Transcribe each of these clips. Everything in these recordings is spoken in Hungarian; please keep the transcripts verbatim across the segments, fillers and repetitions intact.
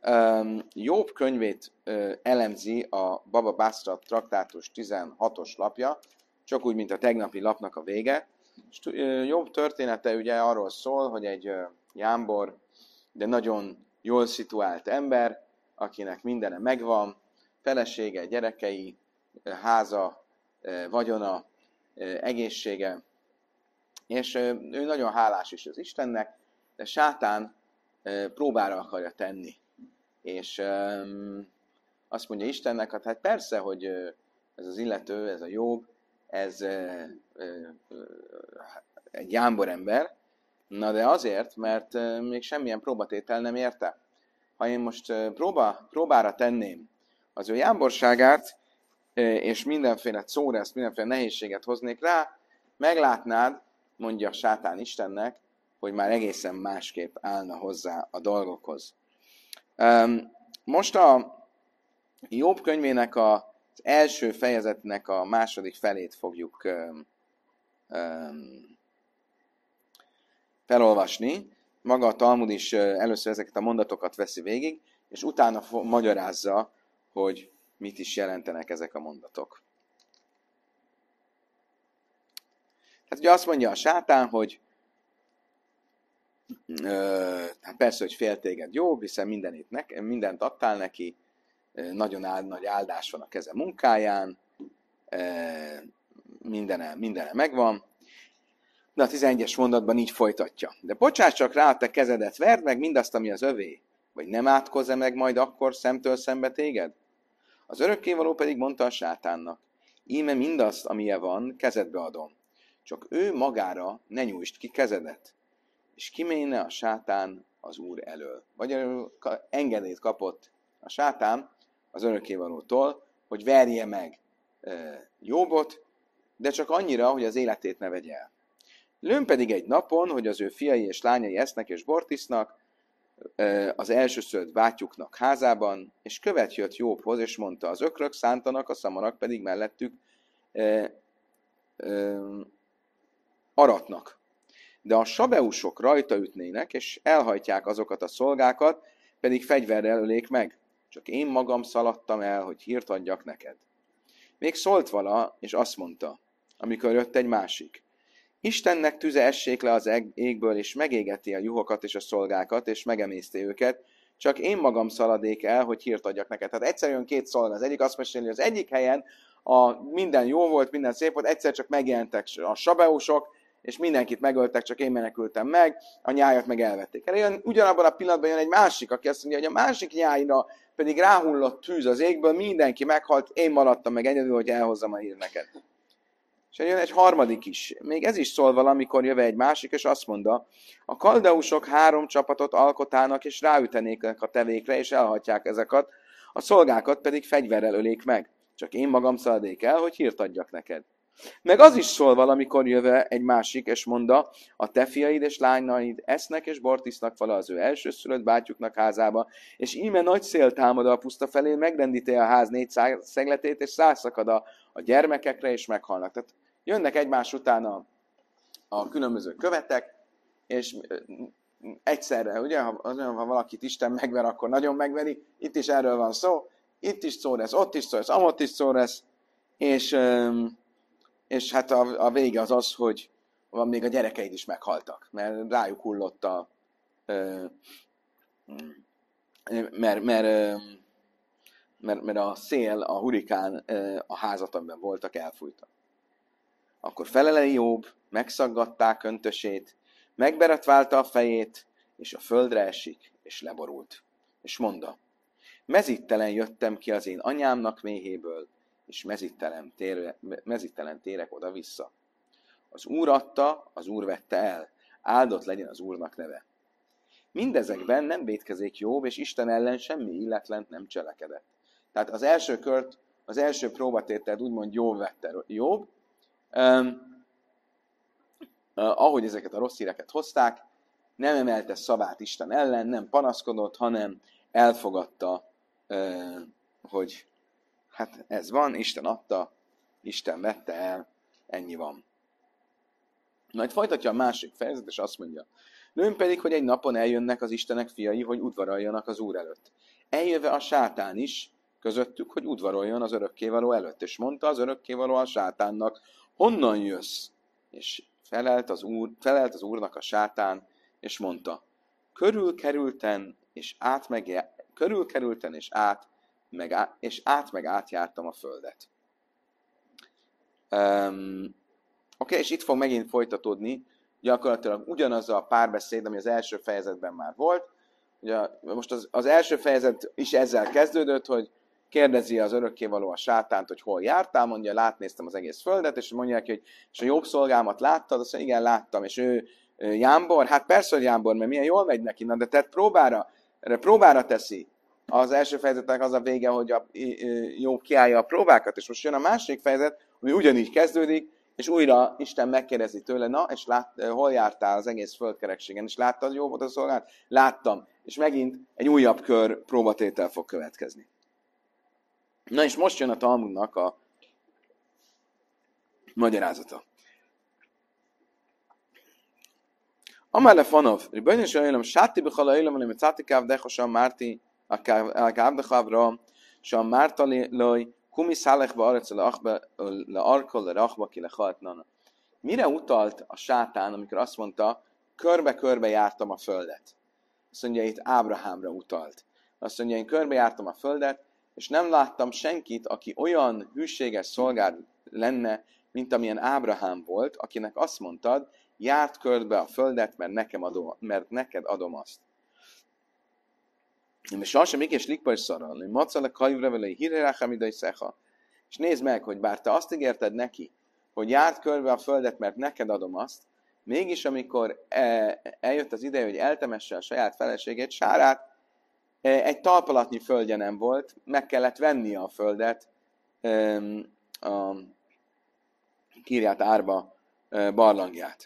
Jobb könyvét elemzi a Baba Basra traktátus tizenhatos lapja, csak úgy, mint a tegnapi lapnak a vége. Jobb története ugye arról szól, hogy egy jámbor, de nagyon jól szituált ember, akinek mindene megvan, felesége, gyerekei, háza, vagyona, egészsége, és ő nagyon hálás is az Istennek, de sátán próbára akarja tenni. És azt mondja Istennek, hát, hát persze, hogy ez az illető, ez a Jobb, ez egy jámbor ember, na de azért, mert még semmilyen próbatétel nem érte. Ha én most próba, próbára tenném az ő jámborságát, és mindenféle szóreszt, mindenféle nehézséget hoznék rá, meglátnád, mondja sátán Istennek, hogy már egészen másképp állna hozzá a dolgokhoz. Most a Jobb könyvének az első fejezetnek a második felét fogjuk felolvasni. Maga a Talmud is először ezeket a mondatokat veszi végig, és utána magyarázza, hogy mit is jelentenek ezek a mondatok. Tehát ugye azt mondja a sátán, hogy hát persze, hogy fél téged Jobb, hiszen mindenit ne, mindent adtál neki, nagyon áld, nagy áldás van a keze munkáján, mindene, mindene megvan. De a tizenegyes mondatban így folytatja. De bocsáss csak rá a te kezedet, verd meg mindazt, ami az övé, vagy nem átkozza meg majd akkor szemtől szembe téged? Az örökkévaló pedig mondta a sátánnak, íme mindazt, amilyen van, kezedbe adom. Csak ő magára ne nyújtsd ki kezedet, és kiméne a sátán az Úr elől. Vagy engedélyt kapott a sátán az örökkévalótól, hogy verje meg Jobbot, de csak annyira, hogy az életét ne vegye el. Lőn pedig egy napon, hogy az ő fiai és lányai esznek és bort isznak, az elsőszülött bátyjuknak házában, és követ jött Jobbhoz, és mondta, az ökrök szántanak, a szamarak pedig mellettük e, e, aratnak. De a sabeusok rajta ütnének, és elhajtják azokat a szolgákat, pedig fegyverrel ölék meg. Csak én magam szaladtam el, hogy hírt adjak neked. Még szólt vala, és azt mondta, amikor jött egy másik. Istennek tüze essék le az égből, és megégeti a juhokat és a szolgákat, és megemészti őket, csak én magam szaladék el, hogy hírt adjak neked. Tehát egyszerűen két szolga. Az egyik azt meséli, hogy az egyik helyen a, minden jó volt, minden szép volt, egyszer csak megjelentek a sabeusok, és mindenkit megöltek, csak én menekültem meg, a nyájat meg elvették. Erre ugyanabban a pillanatban jön egy másik, aki azt mondja, hogy a másik nyájra pedig ráhullott tűz az égből, mindenki meghalt, én maradtam meg egyedül, hogy elhozzam a hír neked. És jön egy harmadik is. Még ez is szól valamikor jöve egy másik, és azt mondta, a kaldeusok három csapatot alkotának, és ráütenék a tevékre, és elhagyják ezeket, a szolgákat pedig fegyverrel ölék meg. Csak én magam szaladék el, hogy hírt adjak neked. Meg az is szól valamikor jöve egy másik, és mondta, a te fiaid és lányaid esznek és bort isznak vala az ő elsőszülött bátyjuknak házába, és íme nagy szél támad a puszta felé, megrendíti a ház négy szegletét, és százszakad a, a gyermekekre, és meghalnak. Tehát jönnek egymás után a, a különböző követek, és egyszerre, ugye, ha, ha valakit Isten megver, akkor nagyon megveri, itt is erről van szó, itt is szó lesz, ott is szó lesz, amott is szó lesz, és... És hát a, a vége az az, hogy van még a gyerekeid is meghaltak, mert rájuk hullott a... Mert, mert, mert, mert a szél, a hurikán a házat, amiben voltak, elfújta. Akkor felele Jobb, megszaggatták öntösét, megberetválta a fejét, és a földre esik, és leborult. És mondta, mezittelen jöttem ki az én anyámnak méhéből, és mezittelen, tér, mezittelen térek oda-vissza. Az Úr adta, az Úr vette el, áldott legyen az Úrnak neve. Mindezekben nem vétkezik Jobb, és Isten ellen semmi illetlent nem cselekedett. Tehát az első kört, az első próbatételt úgymond Jobb vette Jobb, um, uh, ahogy ezeket a rossz híreket hozták, nem emelte szavát Isten ellen, nem panaszkodott, hanem elfogadta, uh, hogy hát ez van, Isten adta, Isten vette el, ennyi van. Majd folytatja a másik fejezet, és azt mondja, Lőn pedig, hogy egy napon eljönnek az Istenek fiai, hogy udvaroljanak az Úr előtt. Eljöve a sátán is közöttük, hogy udvaroljon az örökkévaló előtt. És mondta az örökkévaló a sátánnak, honnan jössz? És felelt az, úr, felelt az Úrnak a sátán, és mondta, körülkerülten és át meg, körülkerülten és át, meg át, és át meg átjártam a földet. Um, Oké, okay, és itt fog megint folytatódni, gyakorlatilag ugyanaz a párbeszéd, ami az első fejezetben már volt. Ugye most az, az első fejezet is ezzel kezdődött, hogy kérdezi az örökkévaló a sátánt, hogy hol jártál, mondja, látnéztem az egész földet, és mondja neki, hogy és a jobb szolgámat láttad, azt mondja, igen, láttam, és ő, ő jámbor, hát persze, hogy jámbor, mert milyen jól megy neki, na, de tehát próbára, erre próbára teszi. Az első fejezetnek az a vége, hogy a Jobb kiállja a próbákat, és most jön a másik fejezet, ami ugyanígy kezdődik, és újra Isten megkérdezi tőle, na, és lát, hol jártál az egész földkerekségen, és láttad Jobbot a szolgálat? Láttam. És megint egy újabb kör próbatétel fog következni. Na és most jön a Talmudnak a magyarázata. Amár lefanov, Ribajnő Sajlom, Sáti Bechala Ilom, Alim Cáti Kávdecha, Sam Márti, a Kávdechavra, Sam Mártaloj, Kumi Szálechbe Arec le Arkol, le Rachba, ki le Haltnana. Mire utalt a sátán, amikor azt mondta, körbe-körbe jártam a földet? Azt mondja, itt Ábrahámra utalt. Azt mondja, én körbe jártam a földet, és nem láttam senkit, aki olyan hűséges szolgár lenne, mint amilyen Ábrahám volt, akinek azt mondtad, járt körbe a földet, mert, nekem adom, mert neked adom azt. És sasem és likpa is szaral, hogy macale kajvre vele hírráhám idei szeha. És nézd meg, hogy bár te azt ígérted neki, hogy járt körbe a földet, mert neked adom azt, mégis amikor eljött az ideje, hogy eltemesse a saját feleségét, Sárát, egy talpalatnyi földje nem volt, meg kellett vennie a földet a Kirját Árba barlangját.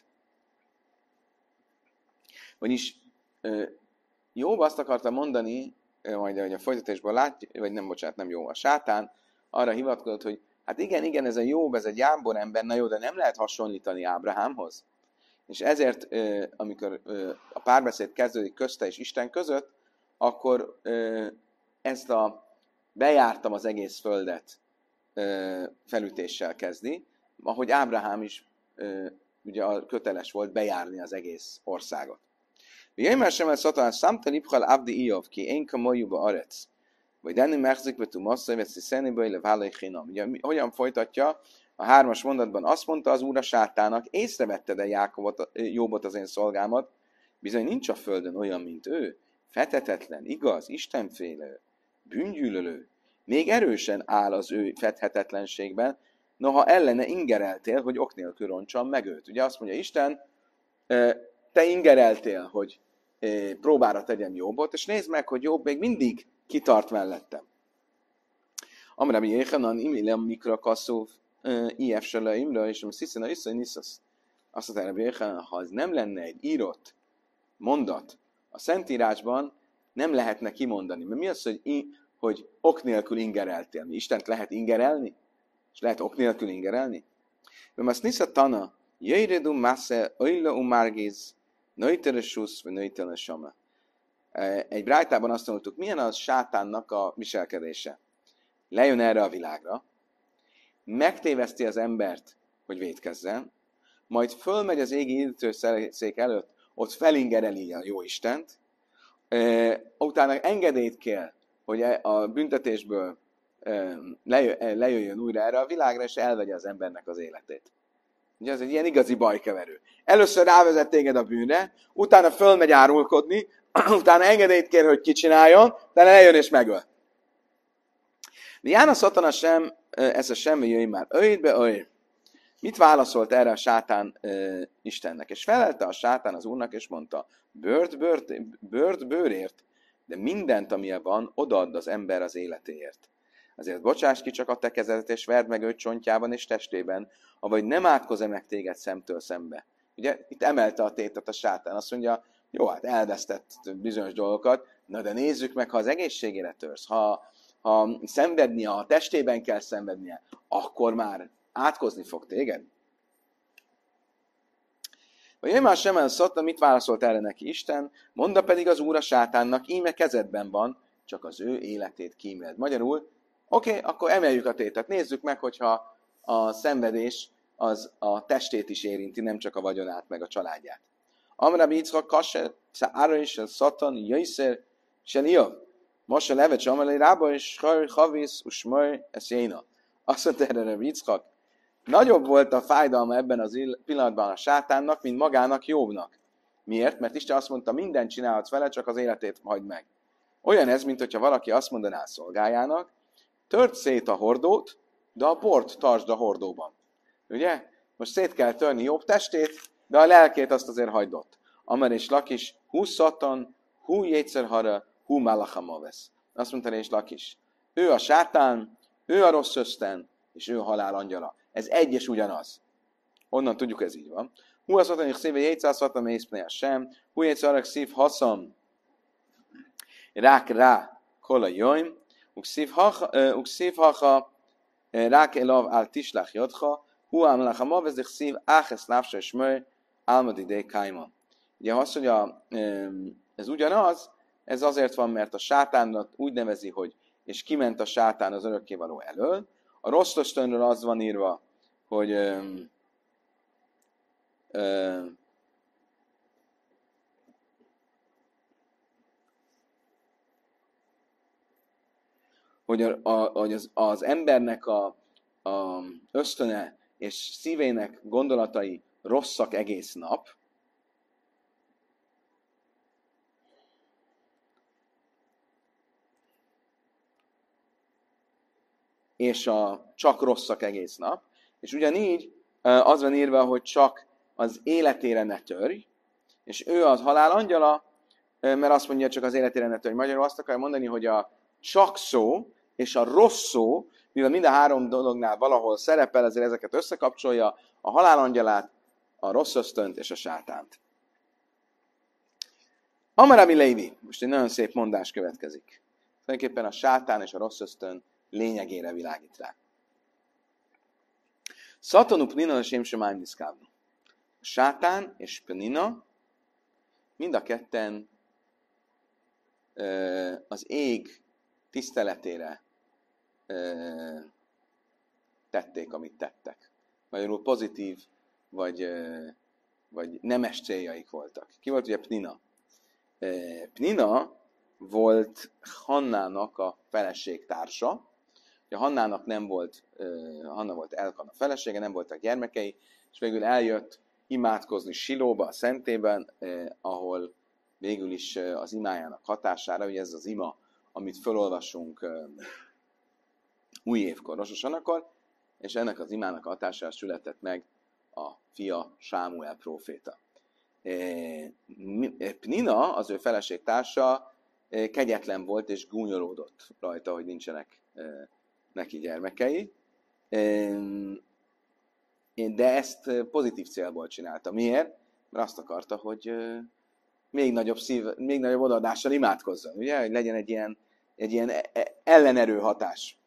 Vagyis Jobb azt akarta mondani, majd hogy a folytatásban látja, vagy nem, bocsánat, nem jó, a sátán arra hivatkozott, hogy hát igen, igen, ez a Jobb, ez egy jámbor ember, na jó, de nem lehet hasonlítani Ábrahámhoz. És ezért, amikor a párbeszéd kezdődik közte és Isten között, akkor ezt a bejártam az egész földet felütéssel kezdi, ahogy Ábrahám is ugye köteles volt bejárni az egész országot. Jöjjmel sem el szatán számta lipchal abdi Ijov, ki én kamolyuba arec. Vagy denni megzik betu masszai, veszi szeniből le válai chinam. Ugye hogyan folytatja? A hármas mondatban azt mondta az Úr a sátának, észrevetted-e Jákobot, Jobbot az én szolgámat? Bizony nincs a földön olyan, mint ő. Fethetetlen, igaz, istenfélő, bűngyűlölő. Még erősen áll az ő fethetetlenségben, noha ellene ingereltél, hogy ok nélkül roncsam meg őt. Ugye azt mondja Isten, te ingereltél, hogy próbára tegyem Jobbot, és nézd meg, hogy Jobb még mindig kitart mellettem. Amrabi Jéhanan imilem mikra kasszóv i ef selaimra, és a sziszena iszai niszasz. Azt mondta Rabbi Jéhanan, ha ez nem lenne egy írott mondat a Szentírásban, nem lehetne kimondani. Mert mi az, hogy, i, hogy ok nélkül ingereltél? Mi Istent lehet ingerelni? És lehet ok nélkül ingerelni? Mert azt nisza tana, jöjredum masse, öjla umárgiz, nöjteresusz, vagy nöjtelesama. Egy brájtában azt mondtuk, milyen az sátánnak a viselkedése? Lejön erre a világra, megtéveszti az embert, hogy vétkezzen, majd fölmegy az égi időszék előtt, ott felingereli a jó Istent, utána engedélyt kell, hogy a büntetésből lejöjjön újra erre a világra, és elvegye az embernek az életét. Ugye ez egy ilyen igazi bajkeverő. Először rávezet téged a bűnre, utána fölmegy árulkodni, utána engedélyt kér, hogy kicsináljon, utána eljön és megöl. De Jána Szatana sem, ez a semmi jöjj már, öjjbe öjj. Mit válaszolt erre a sátán uh, Istennek? És felelte a sátán az Úrnak, és mondta, bőrt, bőrt, bőrt bőrért, de mindent, amilyen van, odaadd az ember az életéért. Azért bocsáss ki csak a te kezedet, és verd meg őt csontjában és testében, avagy nem átkoz-e meg téged szemtől szembe. Ugye itt emelte a tétet a sátán, azt mondja, jó, hát elvesztett bizonyos dolgokat, na de nézzük meg, ha az egészségére törsz, ha, ha szenvednie, ha a testében kell szenvednie, akkor már átkozni fog téged. Vagy én már sem elszotta, mit válaszolt erre neki Isten, mondta pedig az Úr a sátánnak, íme kezedben van, csak az ő életét kíméld. Magyarul, oké, okay, akkor emeljük a tétet. Nézzük meg, hogyha a szenvedés az a testét is érinti, nem csak a vagyonát, meg a családját. Amra Yitzchak kasher, szára is, szatan, jöjszer, se liav. Most a levet, amelé rába, és havisz, usmaj, ez jéna. Azt mondta erre Yitzchak, nagyobb volt a fájdalma ebben az pillanatban a sátánnak, mint magának Jobbnak. Miért? Mert Isten azt mondta, mindent csinálhatsz vele, csak az életét hagyd meg. Olyan ez, mint hogyha valaki azt mondaná a szolgájának, tört szét a hordót, de a bort tartsd a hordóban. Ugye? Most szét kell törni Jobb testét, de a lelkét azt azért hagyd ott. Amer és Lakis, hú szatan, hú jétszerhara, hú malachamavesz. Azt mondta és Lakis. Ő a sátán, ő a rossz ösztön, és ő a halál angyala. Ez egy és ugyanaz. Onnan tudjuk, ez így van. Hú azt mondta, hogy szíve jétszázszatan mészpnél sem, hú jétszárak szív haszam, rák rá, kola jöjm, uk szív hacha, rák elav ál tislach jodha, hú ámlach a mavezik szív, áhez návsa és möj, álmad idej kájma. Ugye az, hogy a, ez ugyanaz, ez azért van, mert a sátánnak úgy nevezi, hogy és kiment a sátán az örökkévaló elől. A rossz ösztönről az van írva, hogy ö, ö, hogy, a, a, hogy az, az embernek a, a ösztöne és szívének gondolatai rosszak egész nap, és a csak rosszak egész nap, és ugyanígy az van írva, hogy csak az életére ne törj, és ő az halál angyala, mert azt mondja, csak az életére ne törj. Magyarul azt akarja mondani, hogy a csak szó és a rossz szó, mivel mind a három dolognál valahol szerepel, ezért ezeket összekapcsolja, a halál angyalát, a rossz ösztönt és a sátánt. Amarabi Lévi, most egy nagyon szép mondás következik. Tulajdonképpen a sátán és a rossz ösztön lényegére világít rá. Szatanu Pnina és Émsemáim diszkávnu. A sátán és Pnina mind a ketten ö, az ég tiszteletére ö, tették, amit tettek. Magyarul pozitív, vagy, ö, vagy nemes céljaik voltak. Ki volt ugye Pnina? Ö, Pnina volt Hannának a feleségtársa. Ugye Hannának nem volt, uh, Hanna volt Elkan a felesége, nem voltak gyermekei, és végül eljött imádkozni Silóba, a szentében, uh, ahol végül is uh, az imájának hatására, ugye ez az ima, amit felolvasunk uh, új évkor, Rosh Hashanakor, és ennek az imának hatására született meg a fia Sámuel próféta. Uh, Pnina, az ő feleségtársa, uh, kegyetlen volt és gúnyolódott rajta, hogy nincsenek uh, neki gyermekei, de ezt pozitív célból csinálta. Miért? Mert azt akarta, hogy még nagyobb, szív, még nagyobb odaadással imádkozzon, ugye? Hogy legyen egy ilyen, egy ilyen ellenerő hatás.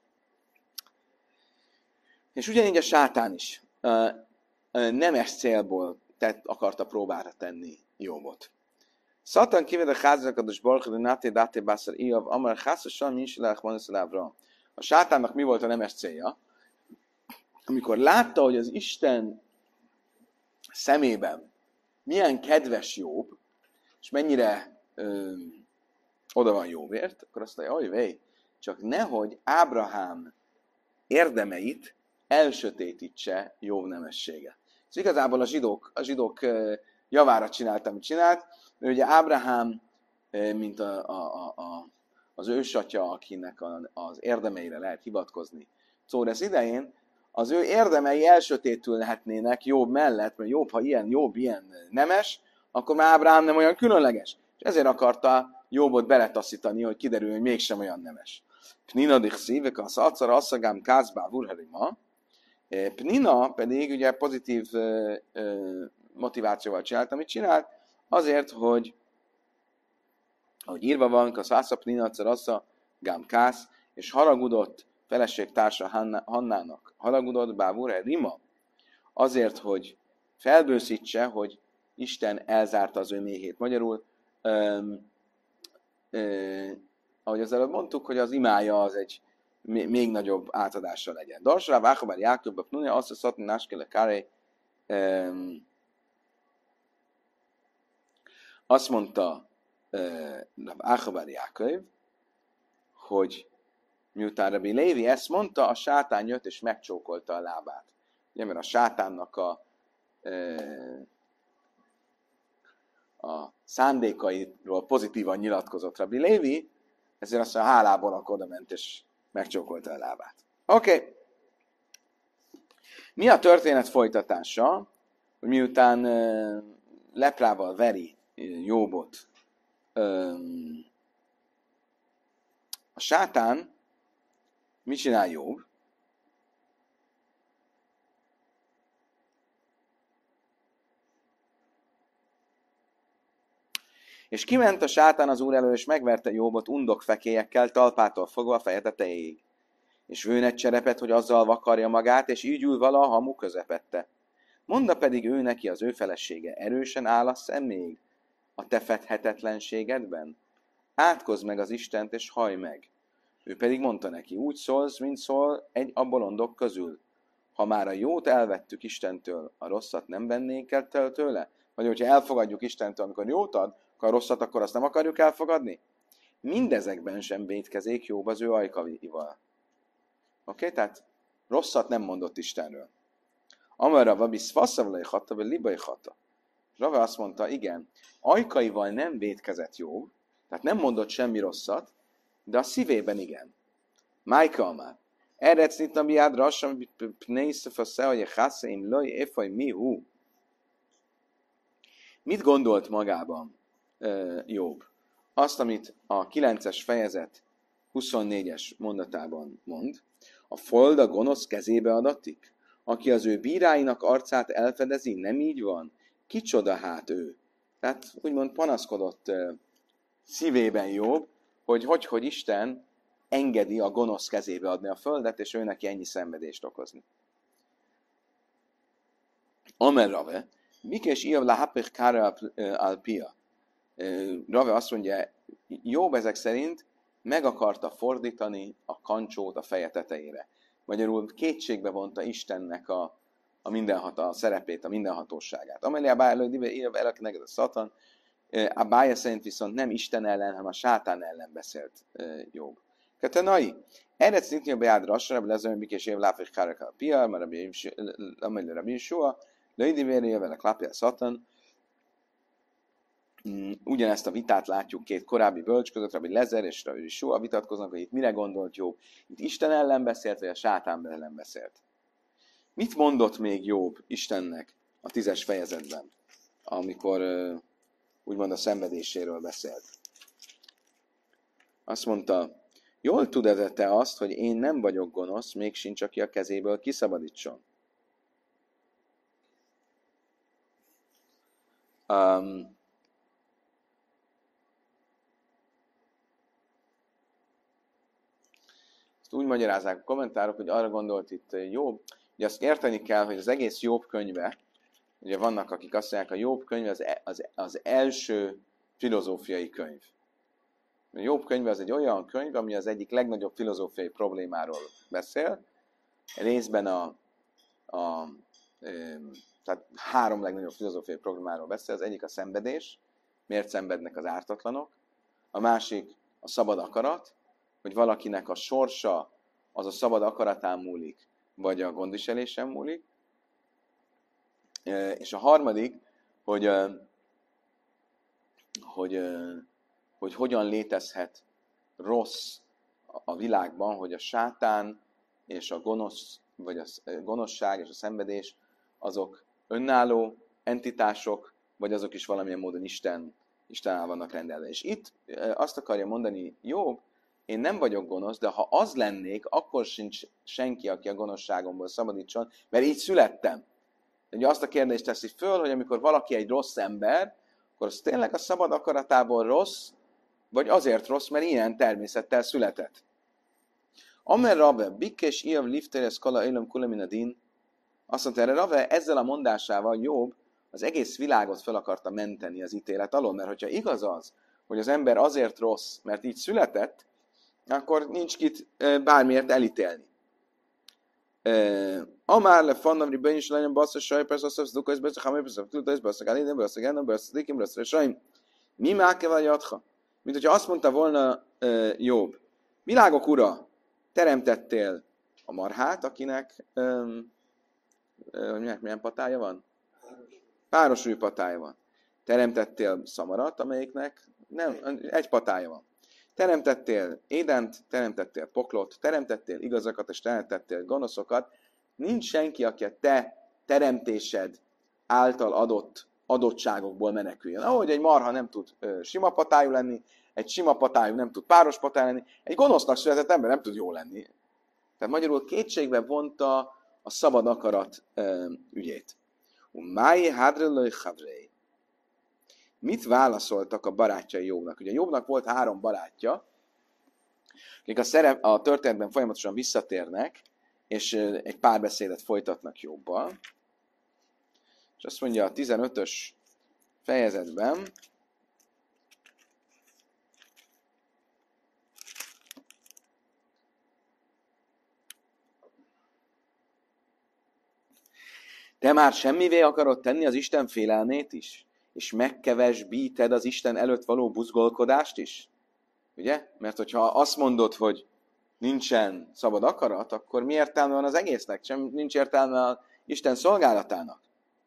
És ugyanígy a sátán is nemes célból tett, akarta próbára tenni Jobbot. Szatan kivede házakados barkod, hogy náté dáté bászar íjav, amar hászosan mi is lelk van összelávra. A sátánnak mi volt a nemes célja? Amikor látta, hogy az Isten szemében milyen kedves Jobb, és mennyire ö, oda van Jobbért, akkor azt mondja, hogy csak nehogy Ábrahám érdemeit elsötétítse Jobb nemessége. Ez igazából a zsidók, a zsidók javára csinált, amit csinált, mert ugye Ábrahám, mint a, a, a, az ősatya, akinek az érdemeire lehet hivatkozni Czóresz idején, az ő érdemei elsötétülhetnének Jobb mellett, mert Jobb, ha ilyen Jobb ilyen nemes, akkor már Ábrahám nem olyan különleges. És ezért akarta Jobbot beletaszítani, hogy kiderül, hogy mégsem olyan nemes. Pnina dich szívek, az acara asszagám kázbá vurherima. Pnina pedig ugye pozitív motivációval csinált, amit csinált, azért, hogy ahogy írva van, az Ásza Pnina acara gám kász, és haragudott feleségtársa Hannának, haragudott bávur rima, azért, hogy felbőszítse, hogy Isten elzárta az ő méhét. Magyarul, öm, ö, ahogy az előbb mondtuk, hogy az imája az egy még nagyobb átadással legyen. Darsra, Váchabár, Jákob, Pnunia, azt a szatni, Náskele, Káré, azt mondta Váchabár Jákob, hogy miután Rabbi Lévi ezt mondta, a sátán jött és megcsókolta a lábát. Ugye, mert a sátánnak a, a szándékairól pozitívan nyilatkozott Rabbi Lévi, ezért aztán hálából akkor oda ment és megcsókolta a lábát. Oké. Okay. Mi a történet folytatása, hogy miután uh, leprával veri Jóbot um, a sátán, mit csinál Jób? És kiment a sátán az úr elől, és megverte Jóbot undokfekélyekkel, talpától fogva a feje tetejéig. És vőn egy cserepet, hogy azzal vakarja magát, és így ül vala a hamu közepette. Mondta pedig ő neki az ő felesége, erősen állasz-e még a te fedhetetlenségedben? Átkozz meg az Istent, és hajj meg. Ő pedig mondta neki, úgy szólsz, mint szól egy a bolondok közül. Ha már a jót elvettük Istentől, a rosszat nem vennénk el tőle? Vagy hogyha elfogadjuk Istentől, amikor jót ad, akkor a rosszat, akkor azt nem akarjuk elfogadni? Mindezekben sem vétkezik Jób az ő ajkaival. Oké, okay? Tehát rosszat nem mondott Istenről. Amarra vabisz faszavlai hata, vagy libai hata. Rava azt mondta, igen, ajkaival nem vétkezett Jób, tehát nem mondott semmi rosszat, de a szívében igen. Májka amár. Eredsz nyitna biád rassam, pneiszöfa szehaje hászeim löj, efaj mi hú. Mit gondolt magában uh, Jób? Azt, amit a kilences fejezet huszonnégyes mondatában mond, a fold a gonosz kezébe adatik, aki az ő bíráinak arcát elfedezi, nem így van? Kicsoda hát ő? Tehát úgymond panaszkodott uh, szívében Jób, hogy hogy, hogy Isten engedi a gonosz kezébe adni a földet, és ő neki ennyi szenvedést okozni. Amer Rave, Mikés Iav lahapich kára alpia. Rave azt mondja, Jób ezek szerint meg akarta fordítani a kancsót a feje tetejére. Magyarul kétségbe vonta Istennek a, a, mindenhat, a szerepét, a mindenhatóságát. Amelé a bájlő Iav elek a szatan, a bája szerint viszont nem Isten ellen, hanem a sátán ellen beszélt Jób. Katanai, erre szintén beád rassra, lezőn Mikés Iav lahapich kára alpia, mert amelé Rabbi Yeshua, Löjdi vérje vele klapja a szatan. Ugyanezt a vitát látjuk két korábbi bölcs között, Rabbi Lezer és Rabbi Yeshua vitatkoznak, hogy itt mire gondolt Jób. Itt Isten ellen beszélt, vagy a sátán ellen beszélt. Mit mondott még Jób Istennek a tízes fejezetben, amikor úgymond a szenvedéséről beszélt? Azt mondta, jól tudod te azt, hogy én nem vagyok gonosz, még sincs, aki a kezéből kiszabadítson. Um, ezt úgy magyarázzák a kommentárok, hogy arra gondolt itt Jób, hogy azt érteni kell, hogy az egész Jób könyve, ugye vannak, akik azt mondják, a Jób könyve az, az, az első filozófiai könyv. A Jób könyve az egy olyan könyv, ami az egyik legnagyobb filozófiai problémáról beszél. Részben a, a, a tehát három legnagyobb filozófiai problémáról beszél. Az egyik a szenvedés, miért szenvednek az ártatlanok. A másik a szabad akarat, hogy valakinek a sorsa az a szabad akaratán múlik, vagy a gondviselésen múlik. És a harmadik, hogy, hogy, hogy hogyan létezhet rossz a világban, hogy a sátán és a gonosz, vagy a gonoszság és a szenvedés azok önálló entitások, vagy azok is valamilyen módon Isten, Istennel vannak rendelve. És itt azt akarja mondani Jób, én nem vagyok gonosz, de ha az lennék, akkor sincs senki, aki a gonoszságomból szabadítson, mert így születtem. Ugye azt a kérdést teszi föl, hogy amikor valaki egy rossz ember, akkor az tényleg a szabad akaratából rossz, vagy azért rossz, mert ilyen természettel született. Amer Rave, Bikkes Iav Lifteres Kala Élem Kuleminadin, azt mondta erre Rave, ezzel a mondásával Jób az egész világot fel akarta menteni az ítélet alól, mert hogyha igaz az, hogy az ember azért rossz, mert így született, akkor nincs kit bármiért elítélni. Amár le fannam ribben is legyen bassza saj, persze azt hiszem, hogy persze, ha persze, tudod, ez persze, gálidem, persze, gálidem, persze, dikim, persze, sajm. Mi máke vagy adha? Mint hogyha azt mondta volna Jobb. Világok ura, teremtettél a marhát, akinek um, uh, milyen patája van? Páros új patája van. Teremtettél szamarat, amelyiknek nem, egy patája van. Teremtettél édent, teremtettél poklot, teremtettél igazakat, és teremtettél gonoszokat. Nincs senki, aki a te teremtésed által adott adottságokból meneküljön. Ahogy egy marha nem tud ö, sima patájú lenni, egy sima patájú nem tud páros patájú lenni, egy gonosznak született ember nem tud jó lenni. Tehát magyarul kétségbe vonta a szabad akarat ö, ügyét. Máj hadrelőj hadrej. Mit válaszoltak a barátjai Jobbnak? Ugye Jobbnak volt három barátja, akik a, szerep, a történetben folyamatosan visszatérnek, és egy párbeszédet folytatnak Jobbal. És azt mondja a tizenötös fejezetben, te már semmivé akarod tenni az Isten félelmét is? És megkevesbíted az Isten előtt való buzgolkodást is? Ugye? Mert hogyha azt mondod, hogy nincsen szabad akarat, akkor mi értelme van az egésznek? Sem nincs értelme az Isten szolgálatának.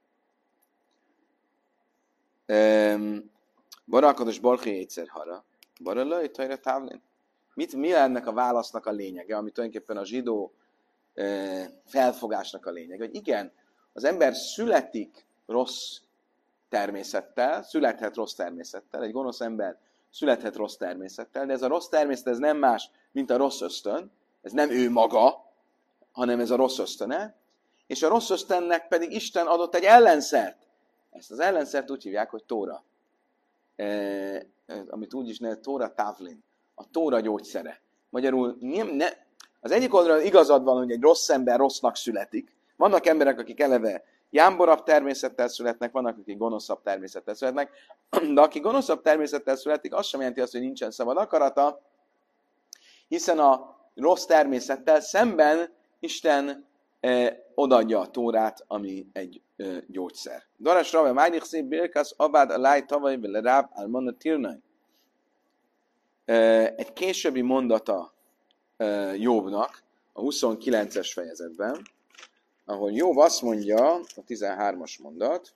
Barakados Barchi egyszer hara. Baralai tajra távlén. Mit, mi ennek a válasznak a lényege, ami tulajdonképpen a zsidó e, felfogásnak a lényege? Hogy igen, az ember születik rossz természettel, születhet rossz természettel, egy gonosz ember születhet rossz természettel, de ez a rossz természet ez nem más, mint a rossz ösztön, ez nem ő maga, hanem ez a rossz ösztöne, és a rossz ösztönnek pedig Isten adott egy ellenszert. Ezt az ellenszert úgy hívják, hogy Tóra. E, amit úgy is nevet, Tóra Távlin. A Tóra gyógyszere. Magyarul nem, ne, az egyik oldalon igazad van, hogy egy rossz ember rossznak születik. Vannak emberek, akik eleve jámborabb természettel születnek, vannak, akik gonoszabb természettel születnek, de aki gonoszabb természettel születik, az sem jelenti azt, hogy nincsen szabad akarata, hiszen a rossz természettel szemben Isten eh, odaadja a Tórát, ami egy eh, gyógyszer. Darás Rave, Májnik szép Birkasz, Abád, a Láj, Tavaly, Vele Ráb, Almana, Tirnai. Egy későbbi mondata eh, Jobbnak, a huszonkilences fejezetben, ahol Jobb azt mondja, a tizenhármas mondat,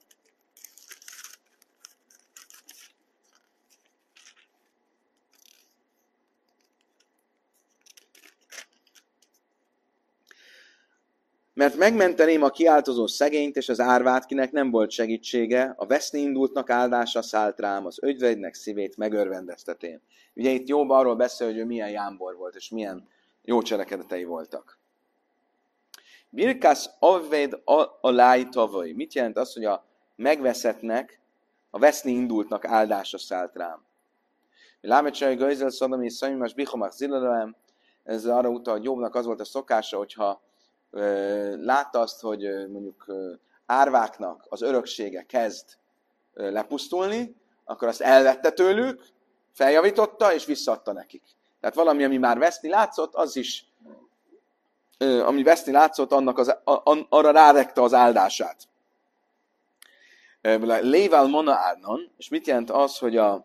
mert megmenteném a kiáltozó szegényt és az árvát, kinek nem volt segítsége, a veszni indultnak áldása szállt rám, az ögyvegynek szívét megörvendeztetén. Ugye itt Jobb arról beszél, hogy ő milyen jámbor volt, és milyen jó cselekedetei voltak. Birkász avvéd aláj tavaly. Mit jelent az, hogy a megveszettnek, a veszni indultnak áldása szállt rám? Lámecsai gajzel szadam és szamimás bichomach zilelem. Ez arra utal, hogy Jobbnak az volt a szokása, hogyha ö, látta azt, hogy ö, mondjuk ö, árváknak az öröksége kezd ö, lepusztulni, akkor azt elvette tőlük, feljavította és visszaadta nekik. Tehát valami, ami már veszni látszott, az is ami veszni látszott, annak az, arra rárekte az áldását. Léval mona árnon, és mit jelent az, hogy a,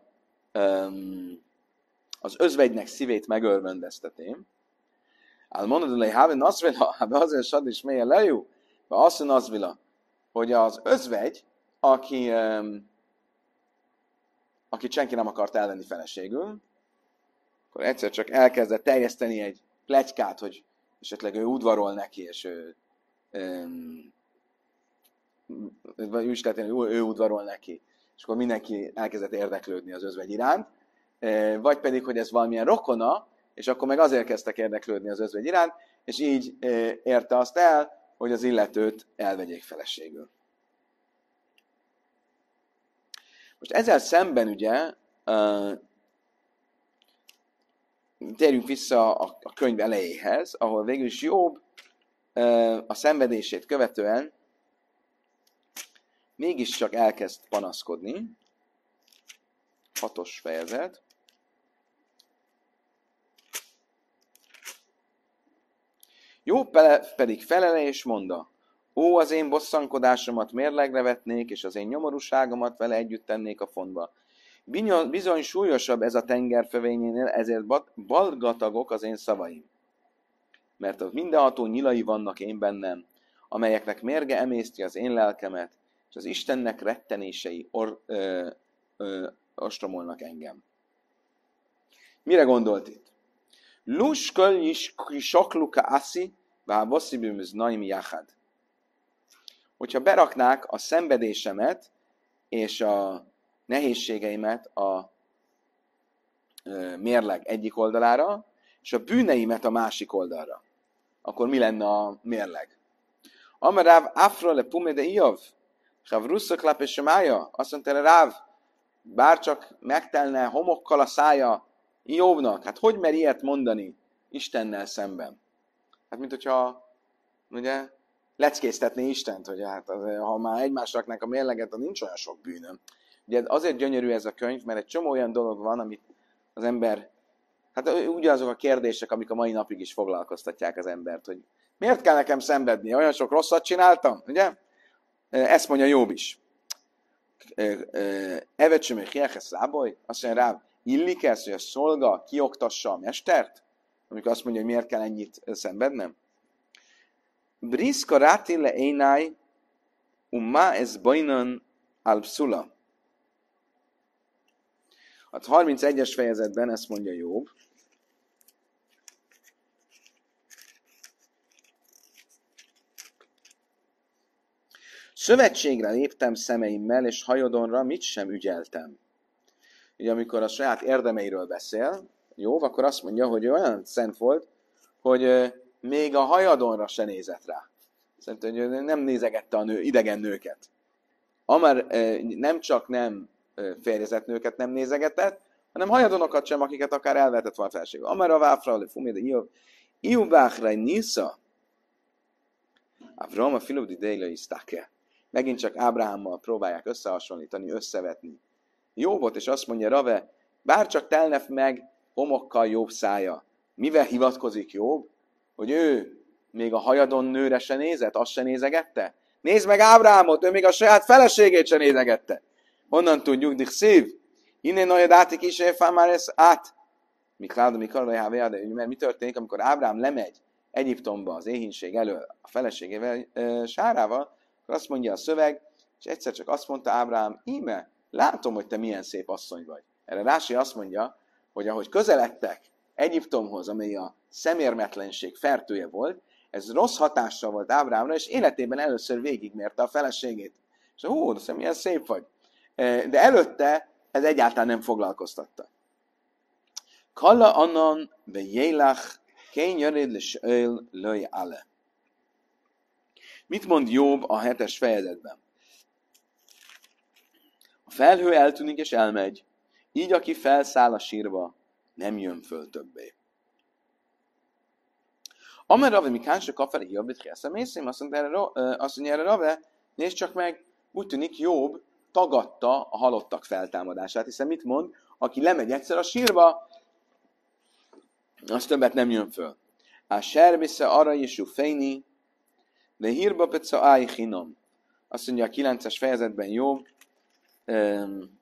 az özvegynek szívét megörvendeztetém. Ál monod, hogy have nazvila, have azért sad is mélyen lejú, vagy azt nazvila, hogy az özvegy, aki, akit senki nem akart elvenni feleségül, akkor egyszer csak elkezdett terjeszteni egy pletykát, hogy esetleg ő udvarol neki, és ő, um, vagy úgy is lehet, hogy ő udvarol neki, és akkor mindenki elkezdett érdeklődni az özvegy iránt, vagy pedig, hogy ez valamilyen rokona, és akkor meg azért kezdtek érdeklődni az özvegy iránt, és így érte azt el, hogy az illetőt elvegyék feleségül. Most ezzel szemben ugye, uh, térjünk vissza a, a könyv elejéhez, ahol végül is Jobb uh, a szenvedését követően mégiscsak elkezd panaszkodni. Hatos fejezet. Jobb pedig felele és mondta, ó, az én bosszankodásomat mérlegre vetnék, és az én nyomorúságomat vele együtt tennék a fontba. Bizony súlyosabb ez a tenger fövényénél, ezért balgatagok az én szavaim. Mert a mindenható nyilai vannak én bennem, amelyeknek mérge emészti az én lelkemet, és az Istennek rettenései or, ö, ö, ostromolnak engem. Mire gondolt itt? Luskol is kisakluka aszi, vá bosszibümöz naim jachad. Hogyha beraknák a szenvedésemet és a nehézségeimet a ö, mérleg egyik oldalára, és a bűneimet a másik oldalra, akkor mi lenne a mérleg? Amaráv afra le pume de Iov, havrusszak lap és semája, azt mondta Ráv, bárcsak megtelne homokkal a szája Iovnak, hát hogy mer ilyet mondani Istennel szemben? Hát mint hogyha, ugye, leckéztetné Istent, hogy hát az, ha már egymásra raknák a mérleget, akkor nincs olyan sok bűnöm. Ugye azért gyönyörű ez a könyv, mert egy csomó olyan dolog van, amit az ember, hát ugyanazok a kérdések, amik a mai napig is foglalkoztatják az embert, hogy miért kell nekem szenvedni? Olyan sok rosszat csináltam, ugye? Ezt mondja Jobb is. Evecsömé hielhez száboly, azt mondja rá, illik ez, hogy a szolga kioktassa a mestert? Amikor azt mondja, hogy miért kell ennyit szenvednem? Briszka rátille énáj, umma ez bajnan alpszula. A harmincegyes fejezetben ezt mondja Jobb. Szövetségre léptem szemeimmel, és hajodonra mit sem ügyeltem. Ugye amikor a saját érdemeiről beszél, Jobb, akkor azt mondja, hogy olyan szent volt, hogy még a hajadonra se nézett rá. Szerintem, hogy nem nézegette a nő, idegen nőket. Amár nem csak nem férjezett nőket nem nézegetett, hanem hajadonokat sem, akiket akár elvetett volna felségül. Amár a váfra, le fumé, de Iov, Iubáchrai Nisza, Avram a filubdi déla isztáke. Megint csak Ábrahámmal próbálják összehasonlítani, összevetni Jobbot, és azt mondja Rave, bárcsak telnef meg homokkal Jobb szája. Mivel hivatkozik Jobb? Hogy ő még a hajadon nőre se nézett, azt se nézegette? Nézd meg Ábrahámot, ő még a saját feleségét se nézegette. Honnan tudjuk, dik szív? Innen olyan átik is, már ez át. Mikláda, mikor de mert mi történik, amikor Ábrahám lemegy Egyiptomba az éhínség elől a feleségével, e, Sárával, akkor azt mondja a szöveg, és egyszer csak azt mondta Ábrahám, íme, látom, hogy te milyen szép asszony vagy. Erre Rási azt mondja, hogy ahogy közeledtek Egyiptomhoz, amely a szemérmetlenség fertője volt, ez rossz hatással volt Ábrahámra, és életében először végigmérte a feleségét. És hú, de milyen szép vagy. De előtte ez egyáltalán nem foglalkoztatta. Kalla annan ve jélach kén jöred le söl löj ale. Mit mond Jobb a hetes fejezetben? A felhő eltűnik és elmegy, így aki felszáll a sírba, nem jön föl többé. Amer Rave mikánsa kafere Jobbit kieszemészém, azt mondja erre Rave, nézd csak meg, úgy tűnik Jobb tagadta a halottak feltámadását, hiszen mit mond? Aki lemegy egyszer a sírba, az többet nem jön föl. A serbisze arra jesú fejni, de hírba peca ájhinom. Azt mondja a kilences fejezetben Jobb, um,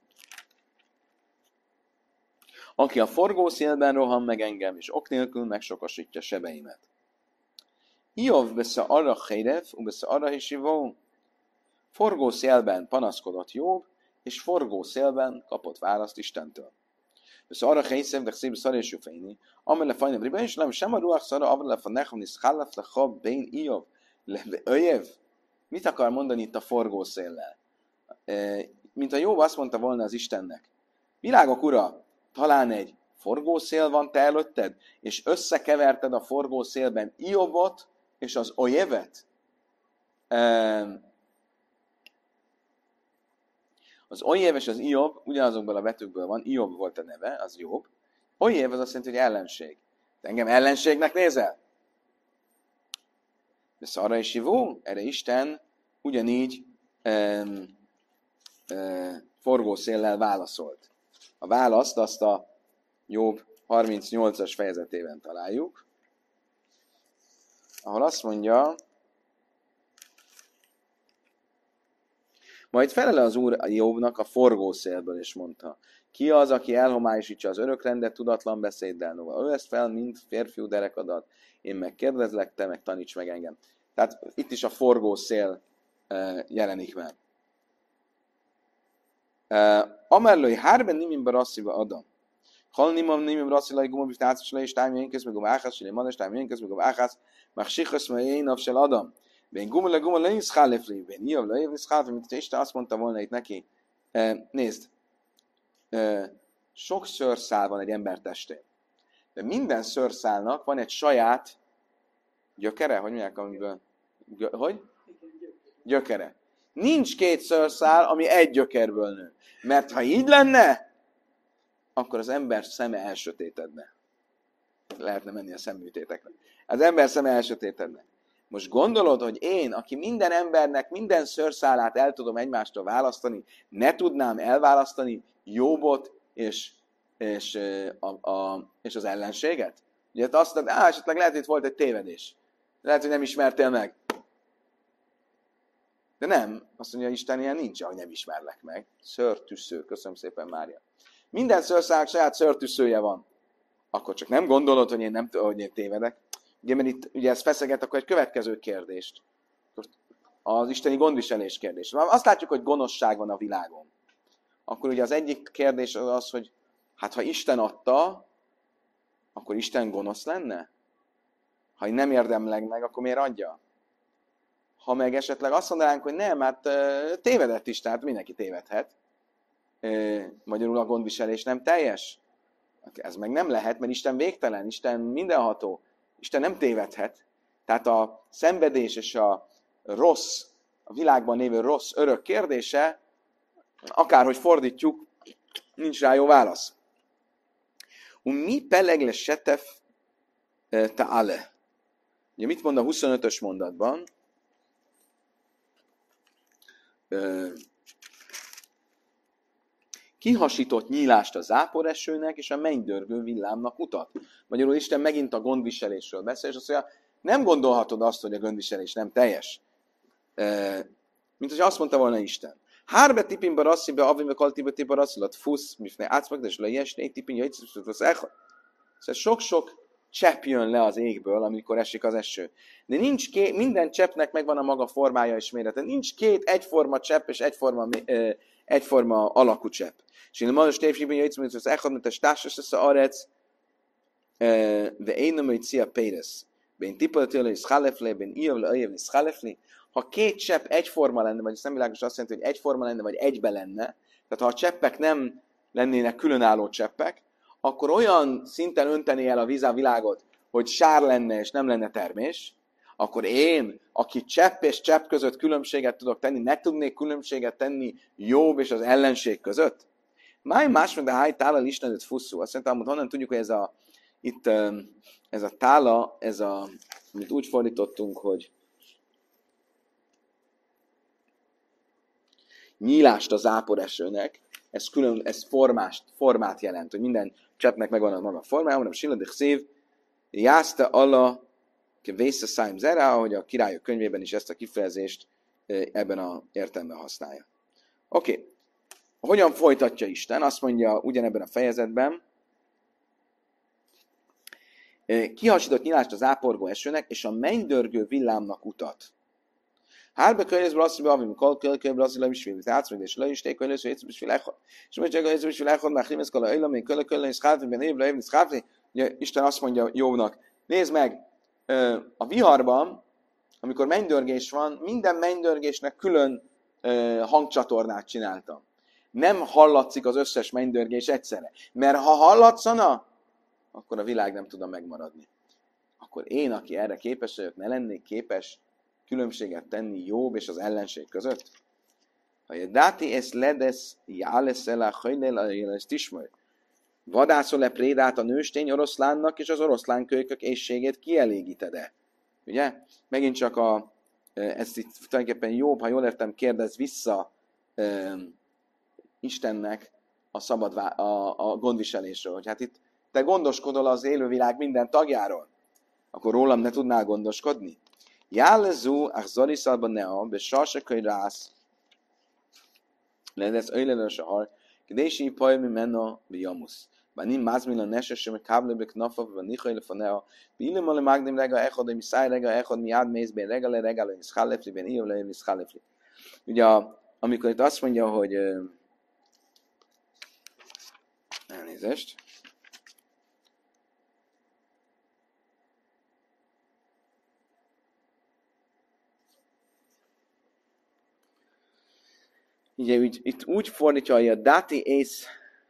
aki a forgószélben rohan meg engem, és ok nélkül megsokasítja sebeimet. Iov besze arra hérev, u besze arra hisivó. Forgószélben panaszkodott Jobb, és forgószélben kapott választ Istentől. Besze arra hérev, de szép szar és juféni. Amele fajnebb riben, és nem sem a ruach szara, avra lefa nechom niszchálaf lecha bén Iov. Öjev. Mit akar mondani itt a forgószéllel? E, mint a Jobb azt mondta volna az Istennek. Világok ura, talán egy forgószél van te előtted, és összekeverted a forgószélben Iovot és az Ojevet. E, az Ojev és az Iov ugyanazokból a betűkből van, Iov volt a neve, az Jobb. Ojev az azt jelenti, hogy ellenség. De engem ellenségnek nézel? De szarra is hívó, erre Isten ugyanígy um, forgószéllel válaszolt. A választ azt a Jobb harmincnyolcas fejezetében találjuk, ahol azt mondja, majd felele az Úr a Jobbnak a forgószélből, és mondta, ki az, aki elhomályosítja az örökrendet tudatlan beszéddel, nova ő ezt fel, mint férfiú derekadat, én meg kérdezlek, te meg taníts meg engem. Tehát itt is a forgószél uh, jelenik meg. Uh, Amerlői hárben nimim barassziba adam. Hal nimam nimim barasszilai gumam biftácsolai, és tájm jönköz, meg a váhász, és manas, tájm jönköz, meg a váhász, meg sichasz, meg én napsel adam. Ben gumam le gumam le nincs hálefli, ben ijav le év nincs hálefli, mint Isten azt mondta volna itt neki. Uh, nézd, uh, sok szőrszál van egy ember testén. De minden szőrszálnak van egy saját gyökere, hogy mondják, amiből... Gö, hogy? Gyökere. Nincs két szőrszál, ami egy gyökerből nő. Mert ha így lenne, akkor az ember szeme elsötétedne. Lehetne menni a szemműtéteknek. Az ember szeme elsötétedne. Most gondolod, hogy én, aki minden embernek minden szőrszálát el tudom egymástól választani, ne tudnám elválasztani Jobbot és, és, a, a, és az ellenséget? Ugye azt mondod, á, esetleg lehet, hogy itt volt egy tévedés. Lehet, hogy nem ismertél meg. De nem, azt mondja, Isten ilyen nincs, hogy nem ismerlek meg. Szőrtűsző, köszönöm szépen, Mária. Minden szőrszálnak saját szőrtűszője van. Akkor csak nem gondolod, hogy én, nem, hogy én tévedek. Ugye, mert itt ugye ez feszeget, akkor egy következő kérdést. Az isteni gondviselés kérdés. Azt látjuk, hogy gonoszság van a világon. Akkor ugye az egyik kérdés az az, hogy hát ha Isten adta, akkor Isten gonosz lenne? Ha én nem érdemleg meg, akkor miért adja? Ha meg esetleg azt mondanánk, hogy nem, hát tévedett Isten, hát mindenki tévedhet. Magyarul a gondviselés nem teljes. Ez meg nem lehet, mert Isten végtelen, Isten mindenható. Isten nem tévedhet. Tehát a szenvedés és a rossz, a világban lévő rossz örök kérdése, akárhogy fordítjuk, nincs rá jó válasz. Mi pelegle setef ta'ale. Ugye mit mond a huszonötös mondatban? Kihasított nyílást a záporesőnek és a mennydörgő villámnak utat. Magyarul Isten megint a gondviselésről beszél, és azt mondja, nem gondolhatod azt, hogy a gondviselés nem teljes. Mint hogy azt mondta volna Isten. Hárbe tipin barasszibe, avime kaltibe tipa rasszilat fusz, mifne átszmak, de is lejesne, egy tipin jajtszusot az echad. Szóval sok-sok csepp jön le az égből, amikor esik az eső. De nincs két, minden cseppnek megvan a maga formája és mérete. Nincs két egyforma csepp és egyforma, uh, egyforma alakú csepp. És én manos tévségben jöjjtsz, hogy az echad, mint a stásos lesz a arec, de én nem hogy szia péres. Ben tipoltőle és szálefle, ben ijavle, ajavle, szálefle. Ha két csepp egyforma lenne, vagy szemvilágos azt jelenti, hogy egyforma lenne, vagy egybe lenne, tehát ha a cseppek nem lennének különálló cseppek, akkor olyan szinten önteni el a víz a világot, hogy sár lenne és nem lenne termés, akkor én, aki csepp és csepp között különbséget tudok tenni, ne tudnék különbséget tenni Jobb és az ellenség között? Máj más, mint a háj tála ismerőt fusszú. Azt mondtam, hogy honnan tudjuk, hogy ez a, itt, ez a tála, ez a, amit úgy fordítottunk, hogy nyílást a záporesőnek, ez külön, ez formást, formát jelent, hogy minden cseppnek megvan a maga formája, hanem silladik szív, jászta alla, vésze szájm zera, ahogy a királyok könyvében is ezt a kifejezést ebben az értelemben használja. Oké. Okay. Hogyan folytatja Isten? Azt mondja ugyanebben a fejezetben, kihasított nyilást az áporgó esőnek, és a mennydörgő villámnak utat. Hárbe könyvből azt mondja, hogy kol könyvből azt mondja, hogy átszmeg, és le is ték könyvből, hogy és világod. És mondja, hogy ez világod, már himesz kala öjlem, én köle köle, és hátni, ben évle, évle, hátni. Ugye Isten azt mondja Jobbnak, nézd meg, a viharban, amikor mennydörgés van, minden mennydörgésnek külön hangcsatornát csináltam. Nem hallatszik az összes mennydörgés egyszerre. Mert ha hallatszana, akkor a világ nem tudna megmaradni. Akkor én, aki erre képes vagyok, ne lennék képes különbséget tenni Jobb és az ellenség között? Ha dáti ezt ledesz, jáleszel, hajnel, ezt ismer. Vadászol-e prédát a nőstény oroszlánnak, és az oroszlánkölykök éhségét kielégíted-e? Ugye? Megint csak a, ezt itt tulajdonképpen Jobb, ha jól értem, kérdez vissza Istennek a szabad vá- a, a gondviselésről. Hogy hát itt te gondoskodol az élővilág minden tagjáról, akkor rólam ne tudnál gondoskodni? Jálezú, ach zoriszalban nea, be sarsakai rász, lesz öjlelős a har, kedési pajmi menna be jamusz. Banim mázmila nesesem káble be knafav, van nichajle van nea, bílim ale magdim rega echod, de miszáj rega echod, miád mész, ben regale regale, niszkálefli, ben ijövle, niszkálefli. Ugye, amikor itt azt mondja, hogy elnézést, ugye úgy, itt úgy fordítja, hogy a dati ész.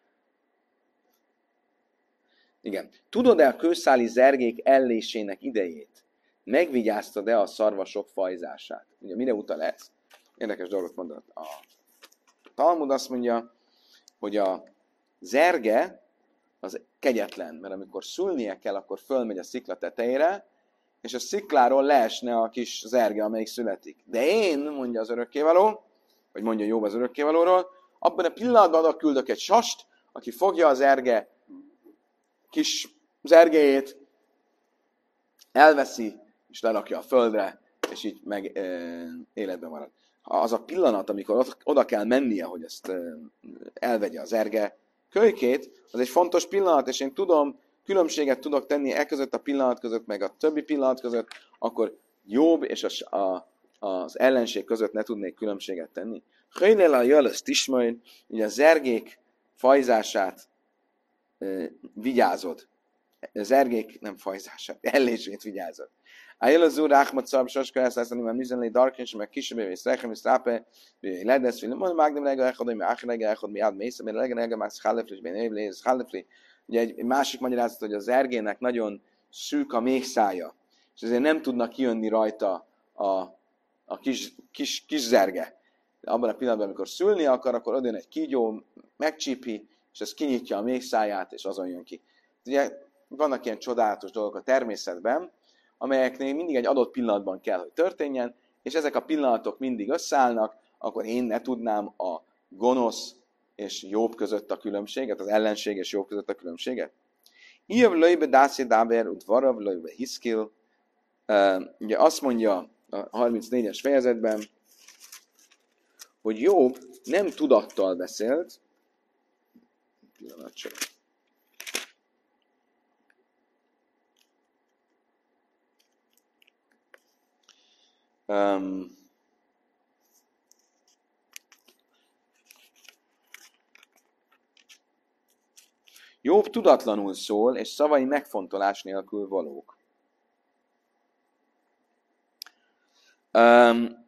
Igen. Tudod-e a kőszáli zergék ellésének idejét? Megvigyáztad-e a szarvasok fajzását? Ugye mire utal ez? Érdekes dolgot mondott. A Talmud azt mondja, hogy a zerge az kegyetlen, mert amikor szülnie kell, akkor fölmegy a szikla tetejére, és a szikláról leesne a kis zerge, amelyik születik. De én, mondja az örökkévaló, vagy mondja Jobb az örökkévalóról, abban a pillanatban oda küldök egy sast, aki fogja az zerge kis zergéjét, elveszi, és lerakja a földre, és így meg e, életben marad. Az a pillanat, amikor oda kell mennie, hogy ezt e, elvegye a zerge kölykét, az egy fontos pillanat, és én tudom, különbséget tudok tenni e között a pillanat között, meg a többi pillanat között, akkor Jobb és a, a, az ellenség között ne tudnék különbséget tenni. Hőnél a jöl, ismajn, ugye a zergék fajzását e, vigyázod. A zergék nem fajzását, ellését vigyázod. Ájjel az úr, Áhmad Szab, Saska, ezt azt mondom, műzenlé darkins, meg kisebé, és szrechem, és rápe, ledesz, hogy nem mágnem legel echad, hogy mi áhre legel echad, mi ád mészem, mert legel legel már szálefli, és bén évlé, szálefli. Ugye egy másik magyarázat, hogy a zergének nagyon szűk a méhszája, és ezért nem tudnak kijönni rajta a, a kis, kis, kis zerge. De abban a pillanatban, amikor szülni akar, akkor odajön egy kígyó, megcsípi, és ez kinyitja a méhszáját, és azon jön ki. Ugye vannak ilyen csodálatos dolgok a természetben, amelyeknél mindig egy adott pillanatban kell, hogy történjen, és ezek a pillanatok mindig összeállnak, akkor én ne tudnám a gonosz és Jobb között a különbséget, az ellenség és Jobb között a különbséget. Iev löjbe dászi dáber, ut varav löjbe hiszkil. Ugye azt mondja a harmincnégyes fejezetben, hogy Jobb nem tudattal beszélt, pillanat csak. Um, Jobb tudatlanul szól, és szavai megfontolás nélkül valók. Um,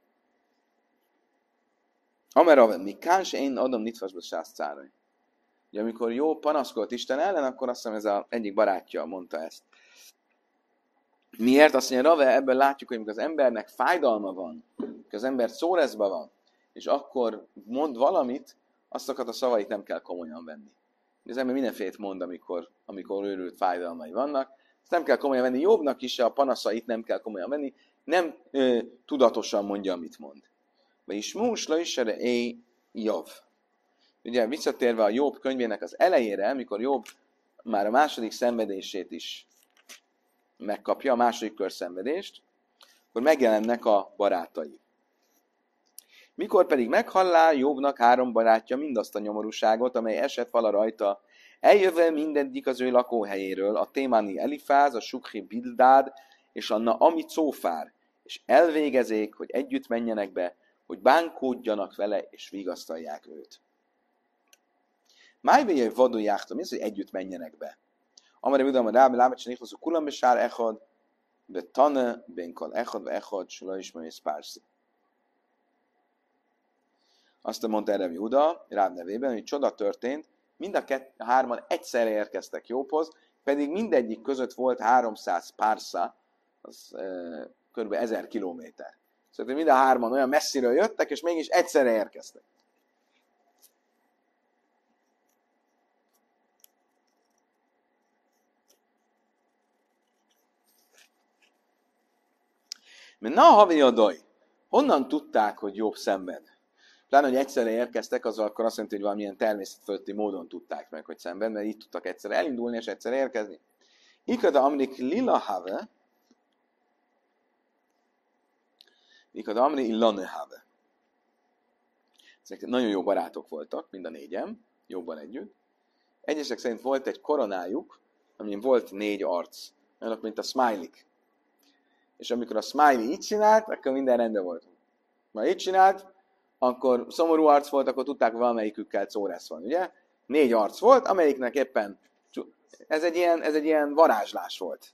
Ameraven, mi kánse én adom nitvasba sászcárai. Ugye amikor Jobb panaszkolt Isten ellen, akkor azt hiszem ez az egyik barátja mondta ezt. Miért? Azt mondja, Rave, ebből látjuk, hogy amikor az embernek fájdalma van, amikor az ember szórezba van, és akkor mond valamit, azokat a szavait nem kell komolyan venni. Az ember mindenfélét mond, amikor, amikor őrült fájdalmai vannak. Ezt nem kell komolyan venni. Jobbnak is a panaszait nem kell komolyan venni. Nem ö, tudatosan mondja, amit mond. Vagyis músla is erre éj jav. Ugye visszatérve a Jobb könyvének az elejére, amikor Jobb már a második szenvedését is megkapja, a második kör szenvedést, akkor megjelennek a barátai. Mikor pedig meghallá Jobbnak három barátja mindazt a nyomorúságot, amely esett vala rajta, eljöve mindegyik az ő lakóhelyéről, a Témáni Elifáz, a Sukhi Bildád és a Naami Cófár, és elvégezék, hogy együtt menjenek be, hogy bánkódjanak vele, és vigasztalják őt. Májvéjai vaduljáhtam, mi az, hogy együtt menjenek be? Amare budam a rábi lábacsan ikhozó kulam besár echad, be tane, benkal echad, ve echad, sula is majd pársi. Azt mondta erre Júda, Ráb nevében, hogy csoda történt, mind a, kett, a hárman egyszerre érkeztek Jobbhoz, pedig mindegyik között volt háromszáz pársza, az e, kb. ezer kilométer. Szóval mind a hárman olyan messziről jöttek, és mégis egyszerre érkeztek. Mert na havi adaj, honnan tudták, hogy Jobb szenved? Pláne, hogy egyszerre érkeztek, az akkor azt jelenti, hogy valamilyen természetfölötti módon tudták meg, hogy szemben, mert így tudtak egyszerre elindulni, és egyszerre érkezni. Ikada amrik lila have, ikada amri illane have. Ezek nagyon jó barátok voltak, mind a négyen, jobban együtt. Egyesek szerint volt egy koronájuk, amin volt négy arc, olyanok, mint a smiley. És amikor a smiley így csinált, akkor minden rendben volt. Ha így csinált, akkor szomorú arc volt, akkor tudták, hogy valamelyikükkel szóresz van, ugye? Négy arc volt, amelyiknek éppen, ez egy ilyen, ez egy ilyen varázslás volt.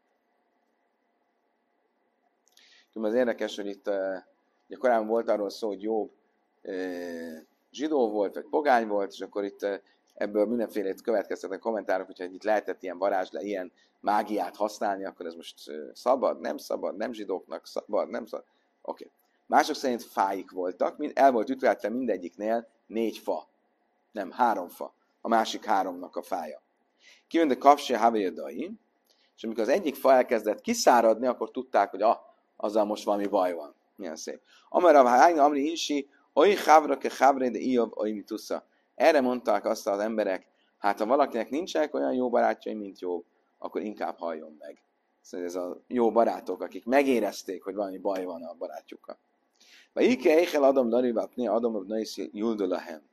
Az érdekes, hogy itt ugye korábban volt arról szó, hogy Jobb zsidó volt, vagy pogány volt, és akkor itt ebből mindenfélét következtetnek kommentárok, hogyha itt lehetett ilyen varázslás, ilyen mágiát használni, akkor ez most szabad, nem szabad, nem zsidóknak szabad, nem szabad. Oké. Okay. Mások szerint fáik voltak, el volt ütvetve mindegyiknél négy fa. Nem, három fa. A másik háromnak a fája. Kijön de kapse havérdai, és amikor az egyik fa elkezdett kiszáradni, akkor tudták, hogy ah, azzal most valami baj van. Milyen szép. Amara vájna, amri insi, oly havra ke havre de iov, oly mitusza. Erre mondták azt az emberek, hát ha valakinek nincsenek olyan jó barátjai, mint Jobb, akkor inkább halljon meg. Szóval ez a jó barátok, akik megérezték, hogy valami baj van a barátjukkal. Vagy ike eichel adom larivapni, adom a naiszi juldulahem.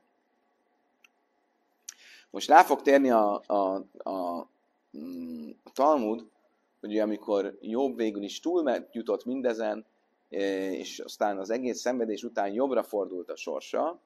Most rá fog térni a, a, a, a Talmud, hogy amikor Jobb végül is túl jutott mindezen, és aztán az egész szenvedés után jobbra fordult a sorsa,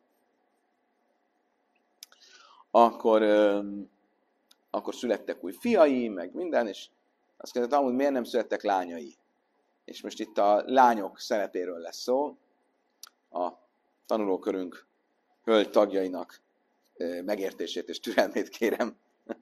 akkor, akkor születtek új fiai, meg minden, és azt kérdezett, amúgy miért nem születtek lányai? És most itt a lányok szerepéről lesz szó, a tanulókörünk hölgy tagjainak megértését és türelmét kérem.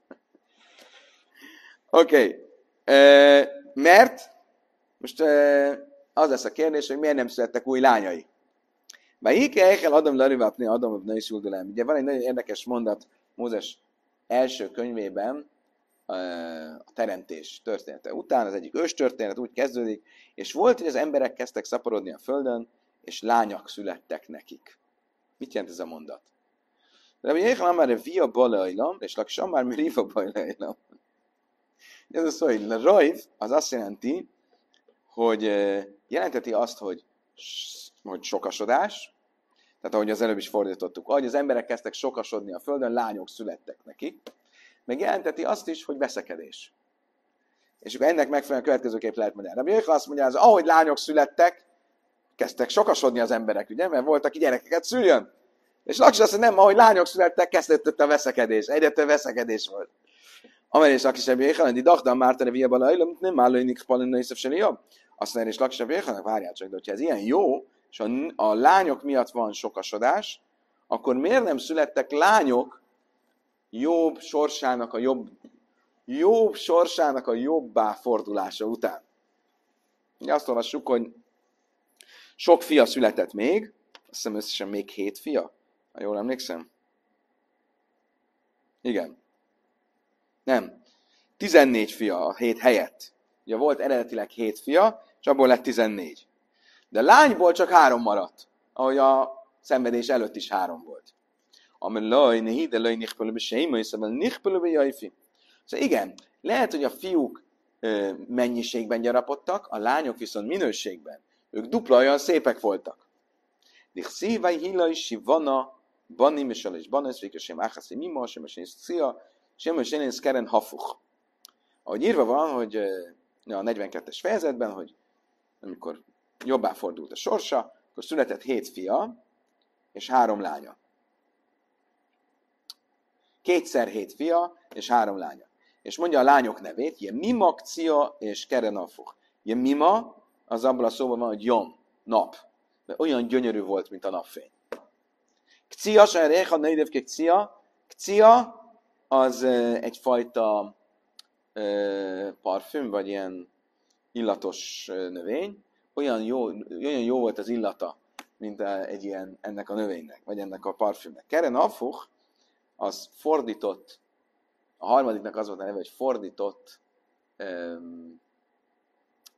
Oké, okay. Mert most az lesz a kérdés, hogy miért nem születtek új lányai. Bár Ike Eichel Adam Larivapni Adam Abnai Szuldulám. Ugye van egy nagyon érdekes mondat Mózes első könyvében, a teremtés története után, az egyik őstörténet úgy kezdődik, és volt, hogy az emberek kezdtek szaporodni a földön, és lányok születtek nekik. Mit jelent ez a mondat? De ugye Eichel Amár Via Balajlam, és Lakis Amár Riva Balajlam. Ez az, hogy Rajv, az azt jelenti, hogy jelenteti azt, hogy, hogy sokasodás, tehát ahogy az előbb is fordítottuk, ahogy az emberek kezdtek sokasodni a földön, lányok születtek nekik, meg jelenteti azt is, hogy veszekedés. És akkor ennek megfelelően következőképp lehet mondani. Rabbi Yochanan azt mondja, az, ahogy lányok születtek, kezdtek sokasodni az emberek, ugye, mert volt, aki gyerekeket szüljön. És Lakis azt mondja, nem, ahogy lányok születtek, kezdődött a veszekedés. Egyre több veszekedés volt. Amerés Lakis Rabbi Yochanan, di dachdan mártene via balajlam, nem állóinik palina iszef se jobb. Azt mondja, és Lakis Rabbi Yochanan, várjál csak, de hogyha ez ilyen jó, és a, a lányok miatt van sokasodás, akkor miért nem születtek lányok Jobb sorsának a jobb, Jobb sorsának a jobbá fordulása után? Ugye azt olvassuk, hogy sok fia született még, azt hiszem összesen még hét fia, ha jól emlékszem. Igen. Nem. tizennégy fia a hét helyett. Ugye volt eredetileg hét fia, és abból lett tizennégy. De lányból csak három maradt, ahogy a szenvedés előtt is három volt. Szóval igen, lehet, hogy a fiúk mennyiségben gyarapodtak, a lányok viszont minőségben. Ők dupla olyan szépek voltak. Ahogy írva van, hogy a negyvenkettes fejezetben, hogy amikor jobbá fordult a sorsa, akkor született hét fia és három lánya. Kétszer hét fia és három lánya. És mondja a lányok nevét, ilyen Mima, Kcia és Kerenafuch. Ilyen Mima, az abban a szóban van, hogy Jom, nap. Mert olyan gyönyörű volt, mint a napfény. Kcia, sajréha, neidevke Kcia. Kcia az egyfajta parfüm, vagy ilyen illatos növény. Olyan jó, olyan jó volt az illata, mint egy ilyen, ennek a növénynek, vagy ennek a parfümnek. Kerenafuch, az fordított, a harmadiknak az volt a neve, hogy fordított, um,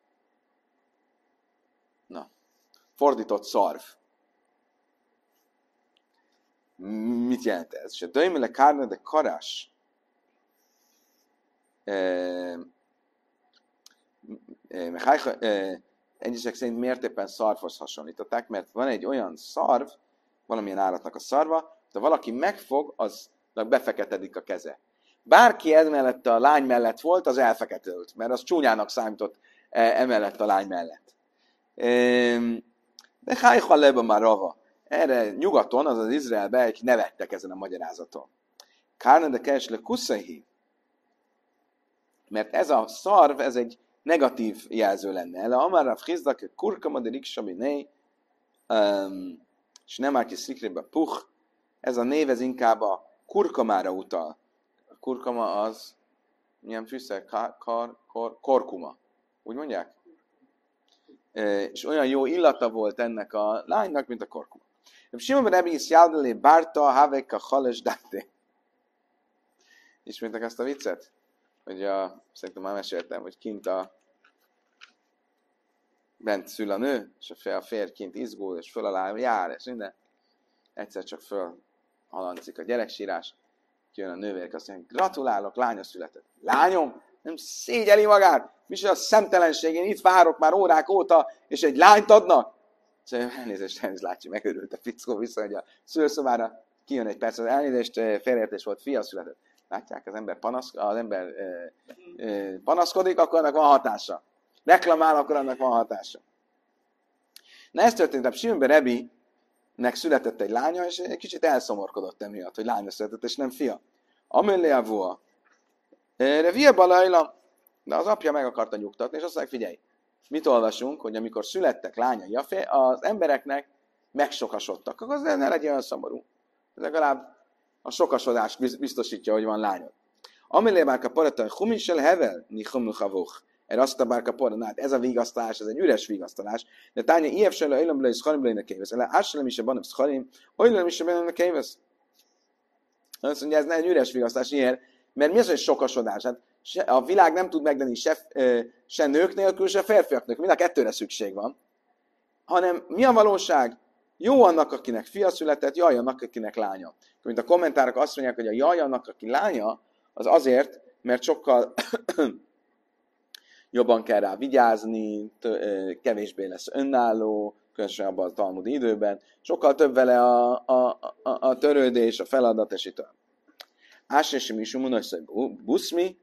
na, fordított szarv. Mit jelent ez? És a döjmele kárne de karás. Egyesek szerint miért éppen szarvhoz hasonlították, mert van egy olyan szarv, valamilyen állatnak a szarva, de valaki megfog, aznak befeketedik a keze. Bárki ez mellett a lány mellett volt, az elfeketült, mert az csúnyának számított emellett a lány mellett. De hájha leba már rava. Erre nyugaton, azaz Izraelben egy nevettek ezen a magyarázaton. Kárne de keresle kuszaihi. Mert ez a szarv, ez egy negatív jelző lenne. Ele amarra frizdak, kurkama de riksabiné, és nem áll szikrébe puh. Ez a név, ez inkább a kurkamára utal. A kurkama az, milyen fűszer? Kar, kar, kor, korkuma. Úgy mondják? E, és olyan jó illata volt ennek a lánynak, mint a korkuma. Simon ben Rebbe is jáldelé bárta, haveka, hales, dáté. Ismétek ezt a viccet? Hogy a, szerintem már meséltem, hogy kint a bent szül a nő, és a férj kint izgul, és föl alá jár, és minden. Egyszer csak föl halancik a gyereksírás, jön a nővér, azt mondja, gratulálok, lánya született. Lányom? Nem szégyeli magát? Mi a szemtelenség? Én itt várok már órák óta, és egy lányt adnak? Szóval elnézést, elnézést, látja, megörült a fickó vissza, hogy a szülőszobára kijön egy perc, az elnézést, félreértés volt, fia született. Látják, az ember, panasz, az ember e, e, panaszkodik, akkor annak van hatása. Reklamál, akkor annak van hatása. Na ez történt, a Simon ben Rebbe-nek született egy lánya, és egy kicsit elszomorkodott emiatt, hogy lánya született, és nem fia. Amellé a vua. Revia balajla, de az apja meg akarta nyugtatni, és azt mondja, figyelj, mit olvasunk, hogy amikor születtek lányai, az embereknek megsokasodtak, akkor az ne legyen olyan szomorú. Legalább a sokasodást biztosítja, hogy van lányod. Amellé bárka parata, humisel hevel, ni humnuchavuch. Erre azt a bárka parata, hát ez a vigasztalás, ez egy üres vigasztalás. De tánya, ilyes se le, öjlöm is scharim le, kévesz. Ele, áselem is a banem scharim, öjlöm is a banem kévesz. Azt mondja, ez nem egy üres vigasztalás, ilyen, mert mi az, hogy sokasodás? Hát a világ nem tud megdenni se, se nők nélkül, se férfiak nélkül. Mind a kettőre szükség van. Hanem mi a valóság? Jó annak, akinek fia született, jaj annak, akinek lánya. Mint a kommentárok azt mondják, hogy a jaj annak, aki lánya, az azért, mert sokkal jobban kell rá vigyázni, kevésbé lesz önálló, különösen abban a talmudi időben, sokkal több vele a, a, a, a törődés, a feladat, és itt olyan. Ásesi mi sumunaj szaj buszmi,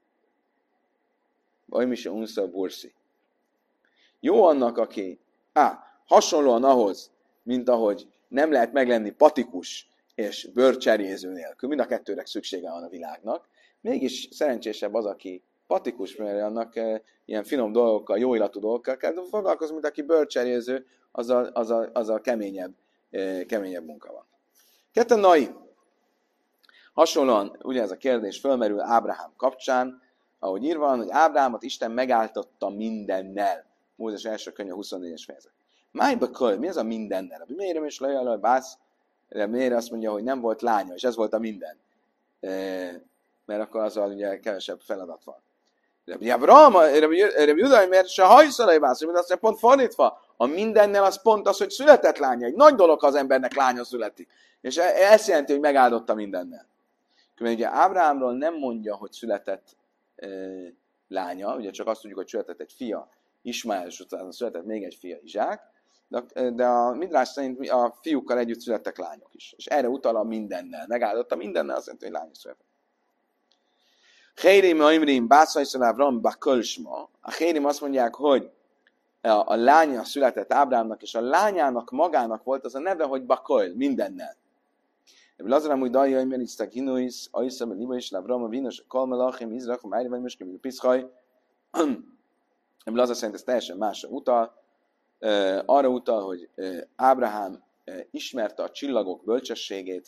vagy mi se unsza burszi. Jó annak, aki, á, hasonlóan ahhoz, mint ahogy nem lehet meglenni patikus és bőrcserjéző nélkül, mind a kettőre szüksége van a világnak, mégis szerencsésebb az, aki patikus, mert annak e, ilyen finom dolgokkal, jó illatú dolgokkal kell foglalkozni, mint aki bőrcserjéző, az a, az a, az a keményebb, e, keményebb munka van. Ketten nai. Hasonlóan, ugye ez a kérdés fölmerül Ábrahám kapcsán, ahogy írva van, hogy Ábrahámot Isten megáltotta mindennel. Mózes első könyve huszonnégyes fejezet. Májba köl, mi ez a mindennel? Miért is lejjel, bász, miért azt mondja, hogy nem volt lánya, és ez volt a minden. E, mert akkor azzal ugye kevesebb feladat van. Rabbi Avraham, Rabbi Judai, miért se hajszalai bász, hogy azt mondja, pont fordítva. A mindennel az pont az, hogy született lánya. Egy nagy dolog, ha az embernek lánya születik. És ez jelenti, hogy megáldotta mindennel. Mert ugye Ábrahámról nem mondja, hogy született e, lánya, ugye csak azt tudjuk, hogy született egy fia, Ismáel, és utána született még egy fia, Izsák, de, de a Midrás szerint a fiúkkal együtt születtek lányok is. És erre utal a mindennel. Megáldotta mindennel, azt jelenti, hogy lánya született. Hérim Aimrim, Bászajszal Ábraham, Bakölsma. A Hérim azt mondják, hogy a, a lánya született Ábrahámnak, és a lányának magának volt az a neve, hogy Baköl, mindennel. Ebből azra, hogy Dajja, hogy Merisztek Hinuis, Ajszab, Liba is, Ábraham, Vinos, Kalmelachim, Izrach, Mári, vagy most kívül Piszhaj. Ebből az szerint ez teljesen másra utal. Uh, arra utal, hogy uh, Ábrahám uh, ismerte a csillagok bölcsességét,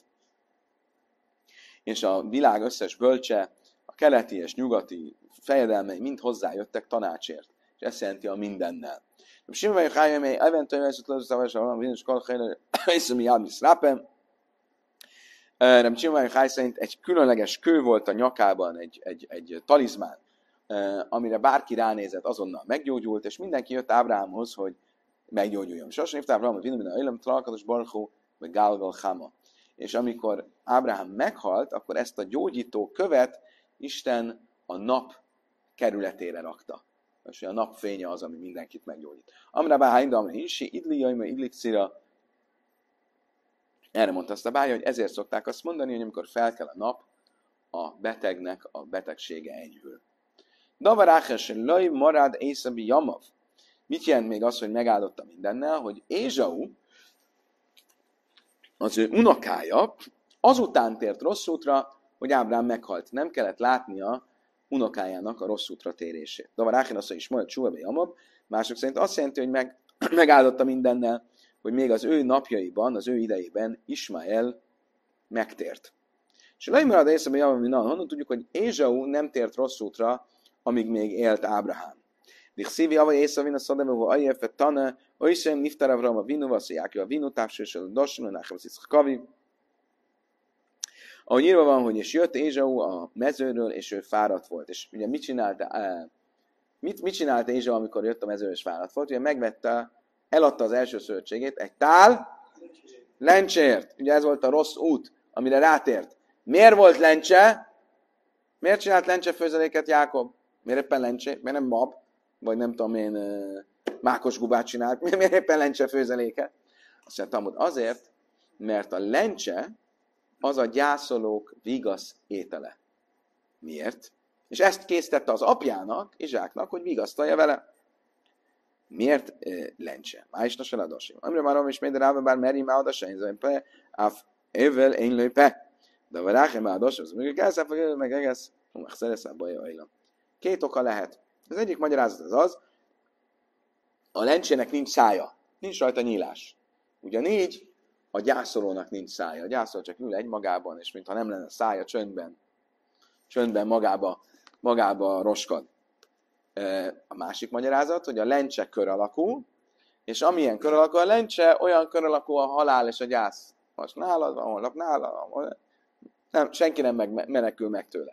és a világ összes bölcse, a keleti és nyugati fejedelmei mind hozzájöttek tanácsért. És ezt jelenti a mindennel. Simon vagy Hájjel, mely eventuális ezt lezőszavásra van, Vénus Kalkhelyre, Iszami Jálmisz Rápem. Nem Simon vagy Háj szerint egy különleges kő volt a nyakában, egy, egy, egy talizmán, amire bárki ránézett, azonnal meggyógyult, és mindenki jött Ábrahámhoz, hogy meggyógyuljon. És azt mondta Ábrahám, hogy vinni a ilem találkozás barchó, vagy gálgal cháma. és amikor Ábrahám meghalt, akkor ezt a gyógyító követ Isten a nap kerületére rakta. És a napfénye az, ami mindenkit meggyógyít. Amra bá haindam hinsi, idli jajma, idlik szira. Erre mondta azt a bája, hogy ezért szokták azt mondani, hogy amikor felkel a nap, a betegnek a betegsége enyhül. Davaráches laj marad észabi jamav. Mit jelent még az, hogy megáldotta mindennel, hogy Ézsau, az ő unokája, azután tért rossz útra, hogy Ábrám meghalt. Nem kellett látnia unokájának a rossz útra térését. Davaráchen azt is majd csúvabe jamav. Mások szerint azt jelenti, hogy meg, megáldotta mindennel, hogy még az ő napjaiban, az ő idejében Ismael megtért. És a lejmarad észre javav, honnan tudjuk, hogy Ézsau nem tért rossz útra, amíg még élt Ábrahám. Dichszívi avai észre a szadevő, ajjefet tane, olyszem niftár Avram a vinu, vassziáki a vinu, tápsősel a dossam, náhem az kavi. Ahogy írva van, hogy és jött Ézsau a mezőről, és ő fáradt volt. És ugye mit csinálta, mit, mit csinált Ézsau, amikor jött a mezőről, és fáradt volt? Ugye megvette, eladta az első szövetségét egy tál lencsért. Ugye ez volt a rossz út, amire rátért. Miért volt lencse? Miért csinált lencsefőzeléket Jákob? Miért éppen lencsé? Miért nem bab? Vagy nem tudom én, mákos gubát csinált? Miért éppen lencsefőzeléket? Azt mondtam, hogy azért, mert a lencse az a gyászolók vigasz étele. Miért? És ezt készítette az apjának, Izsáknak, hogy vigasztalja vele. Miért e, lencse? Májsnos eladosim. Amire már is minden rába bár meri már adasa, én zajn pe, áf évvel én lőj pe. De a ráke már ados, az még egész, meg egész, meg szeresz a baja ajlam. Két oka lehet. Az egyik magyarázat az az, a lencsének nincs szája, nincs rajta nyílás. Ugyanígy a gyászolónak nincs szája. A gyászoló csak ül egymagában, és mintha nem lenne szája, csöndben, csöndben magába, magába roskad. A másik magyarázat, hogy a lencse kör alakú, és amilyen kör alakú a lencse, olyan kör alakú a halál és a gyász. Most nálad van, holnap nálad van, nem, senki nem meg, menekül meg tőle.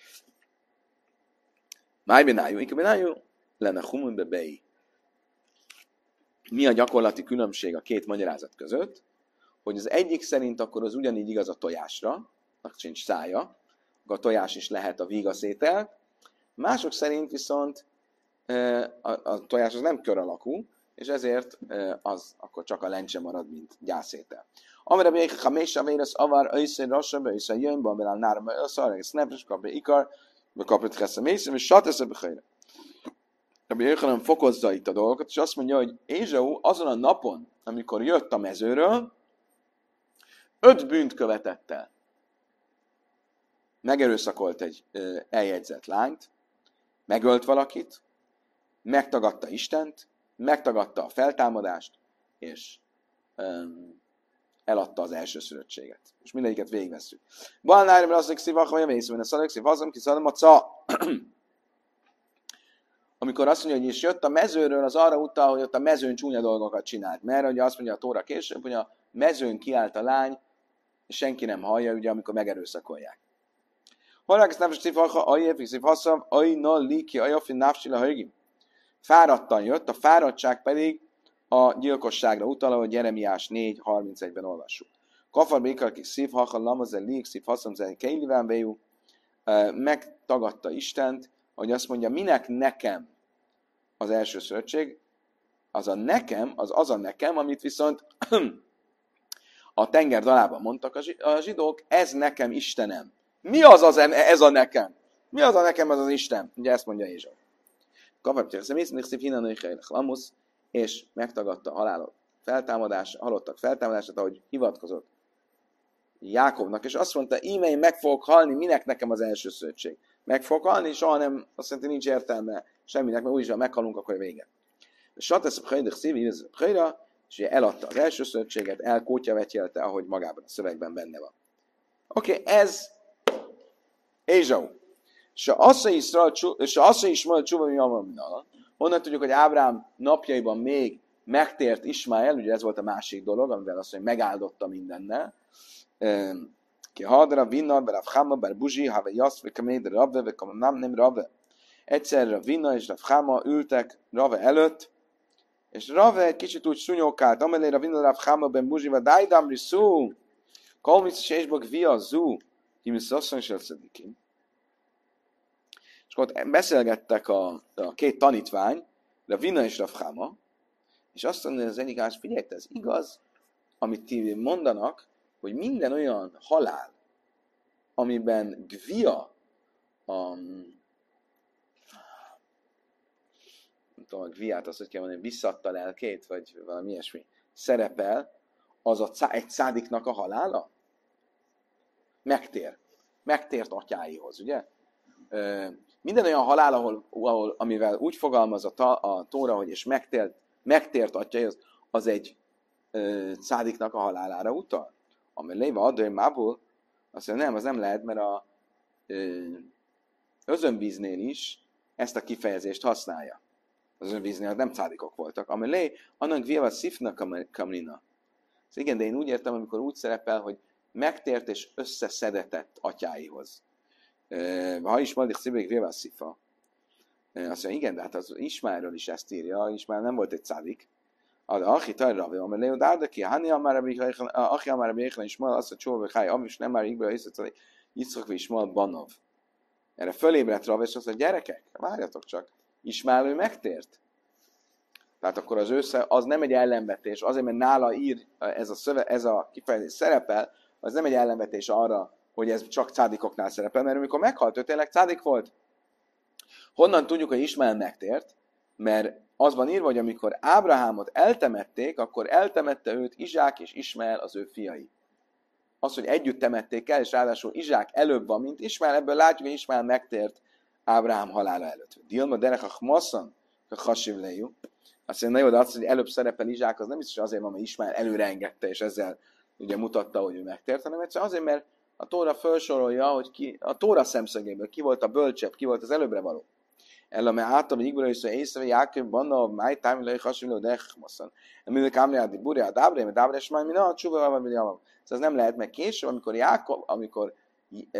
Májbenájú, inkább lenne humunbe bei. Mi a gyakorlati különbség a két magyarázat között? Hogy az egyik szerint akkor az ugyanígy igaz a tojásra, annak sincs szája, akkor a tojás is lehet a vígaszétel. Mások szerint viszont a, a tojás az nem kör alakú, és ezért az akkor csak a lencse marad, mint gyászétel. Amire még ha mész a véres avar, össze rassa, össze jön, babelál nára, össze arra, sznepres, kapja ikar, kapja tressze mész, és satesz behelyre. Rabbi Yochanan fokozza itt a dolgokat, és azt mondja, hogy Ézsau azon a napon, amikor jött a mezőről, öt bűnt követett el. Megerőszakolt egy ö, eljegyzett lányt, megölt valakit, megtagadta Istent, megtagadta a feltámadást, és öm, eladta az elsőszülöttséget. És mindegyiket végigvesszük. Balnári, mert azt mondja, szívak, vagy a vészben, a szalek szív, hazam, kiszadom a ca. Amikor azt mondja, hogy is jött a mezőről, az arra utal, hogy ott a mezőn csúnya dolgokat csinált. Mert ugye azt mondja a Tóra később, hogy a mezőn kiállt a lány, és senki nem hallja, ugye, amikor megerőszakolják. Halák nem szív, ha ajéf, szív, haszam, ajna, liki, ajafin, náfsila, hajgim. Fáradtan jött, a fáradtság pedig a gyilkosságra utal, ahogy Jeremiás négy harmincegyben olvassuk. Kafar békarki szív, hacha, lamazel, lik, szív, haszam, zel, keiliván bejú. Megtagadta Istent, hogy azt mondja, minek nekem az első szövetség, az a nekem, az az a nekem, amit viszont a tenger dalában mondtak a zsidók, ez nekem Istenem. Mi az az ez a nekem? Mi az a nekem az az Isten? Ugye ezt mondja Ézsau. És megtagadta a halálok feltámadás, halottak feltámadását, ahogy hivatkozott Jákobnak, és azt mondta, íme én meg fogok halni, minek nekem az első szövetség. Meg fogok halni, soha nem, azt mondta, nincs értelme semminek, mert úgyis, ha meghalunk, akkor vége. Satesz a Hajdik szív, és ugye eladta az első szövetséget, elkótya vetjelte, ahogy magában a szövegben benne van. Oké, okay, ez Ézsau. És azt is majd csúva, mi van, honnan tudjuk, hogy Ábrám napjaiban még megtért Ismael, ugye ez volt a másik dolog, amivel azt mondja, megáldotta mindennel. Ki hadra, vinna, berav Chama, ber Buzsi, have jasz, ve kaméd, Rave, ve kamam nem Rave. Egyszerre Vinna és Rav Chama ültek Rave előtt, és Rave kicsit úgy szunyokált, amelére Vinna, Rav Chama, ben Buzsi, ve dájdám riszú. Kalmic sésbak via zú, himisz asszony selszedik. És ott beszélgettek a, a két tanítvány, a Vina és a Fráma, és azt mondja az egyik ás, figyelj, ez igaz, amit ti mondanak, hogy minden olyan halál, amiben gvia, a, nem tudom, a gviát, azt, hogy kell mondani, visszadta lelkét, vagy valami ilyesmi, szerepel, az a, egy szádiknak a halála? Megtér. Megtért atyáihoz, ugye? Minden olyan halál, ahol, ahol, amivel úgy fogalmaz a, ta, a Tóra, hogy és megtért, megtért atyáihoz, az egy ö, szádiknak a halálára utal. Ami léve adő mából, azt mondja, nem, az nem lehet, mert a ö, özönvíznél is ezt a kifejezést használja. Az özönvíznél nem szádikok voltak. Ami lé, annak vieva szifnak kamlina. Igen, de én úgy értem, amikor úgy szerepel, hogy megtért és összeszedetett atyáihoz. Ha Ismael szívek véve szifa. Azt mondja, igen, de hát az Ismaelről is ezt írja, Ismael nem volt egy szádik. Az Achi Tajravé, amely Leo Dárdaki, Hani Achi Amarabi Échlen Ismael, azt a Csóve Cháj, Amis nem már Igbra Hiszett, Yitzchak vagy Ismael Banov. Erre fölébredt Rav, és azt mondja, gyerekek, várjatok csak, Ismael ő megtért. Tehát akkor az össze, az nem egy ellenvetés, azért, mert nála ír ez a, szöve, ez a kifejezés szerepel, az nem egy ellenvetés arra, hogy ez csak cádikoknál szerepel, mert amikor meghalt, ő tényleg cádik volt. Honnan tudjuk, hogy Ismael megtért? Mert az van írva, hogy amikor Ábrahámot eltemették, akkor eltemette őt Izsák és Ismael az ő fiai. Az, hogy együtt temették el, és ráadásul Izsák előbb van, mint Ismael, ebből látjuk, hogy Ismael megtért Ábrahám halála előtt. Dilma derech masszan, a hasivlejú. Azt mondja, na jó, de azt, hogy előbb szerepel Izsák, az nem biztos azért van, mert Ismael előre engedte, és ezzel ugye mutatta, hogy ő megtért, hanem egyszerűen azért, mert a Tóra felsorolja, hogy ki, a Tóra szemszögéből ki volt a bölcsebb, ki volt az előbbre való. Ellame által, hogy Igbra is észre, Jákob, Banna, Máj, Támilai, Hasonló, Dechmasszan. Emilő Kámriádi, Burjá, Dábre, mert Dábre, és majd mi na, Csúva, vagy Javam. Szóval ez nem lehet, meg később, amikor Jákob, amikor e,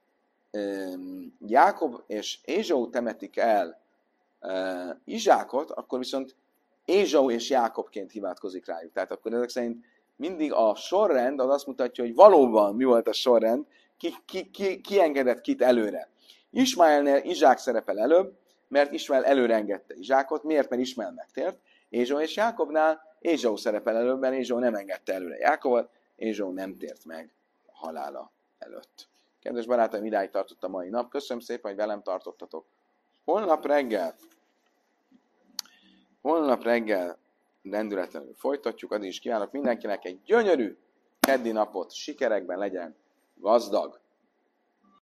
e, Jákob és Ézsau temetik el e, Izsákot, akkor viszont Ézsau és Jákobként hivatkozik rájuk. Tehát akkor ezek szerint mindig a sorrend az azt mutatja, hogy valóban mi volt a sorrend, ki, ki, ki, ki engedett kit előre. Ismaelnél Izsák szerepel előbb, mert Ismael előre engedte Izsákot. Miért? Mert Ismael megtért. Ézsau és Jákobnál Ézsau szerepel előbb, mert Ézsau nem engedte előre Jákobot, Ézsau nem tért meg a halála előtt. Kedves barátaim, idáig tartott a mai nap. Köszönöm szépen, hogy velem tartottatok. Holnap reggel, holnap reggel rendületlenül folytatjuk, addig is kívánok mindenkinek egy gyönyörű keddi napot, sikerekben legyen gazdag.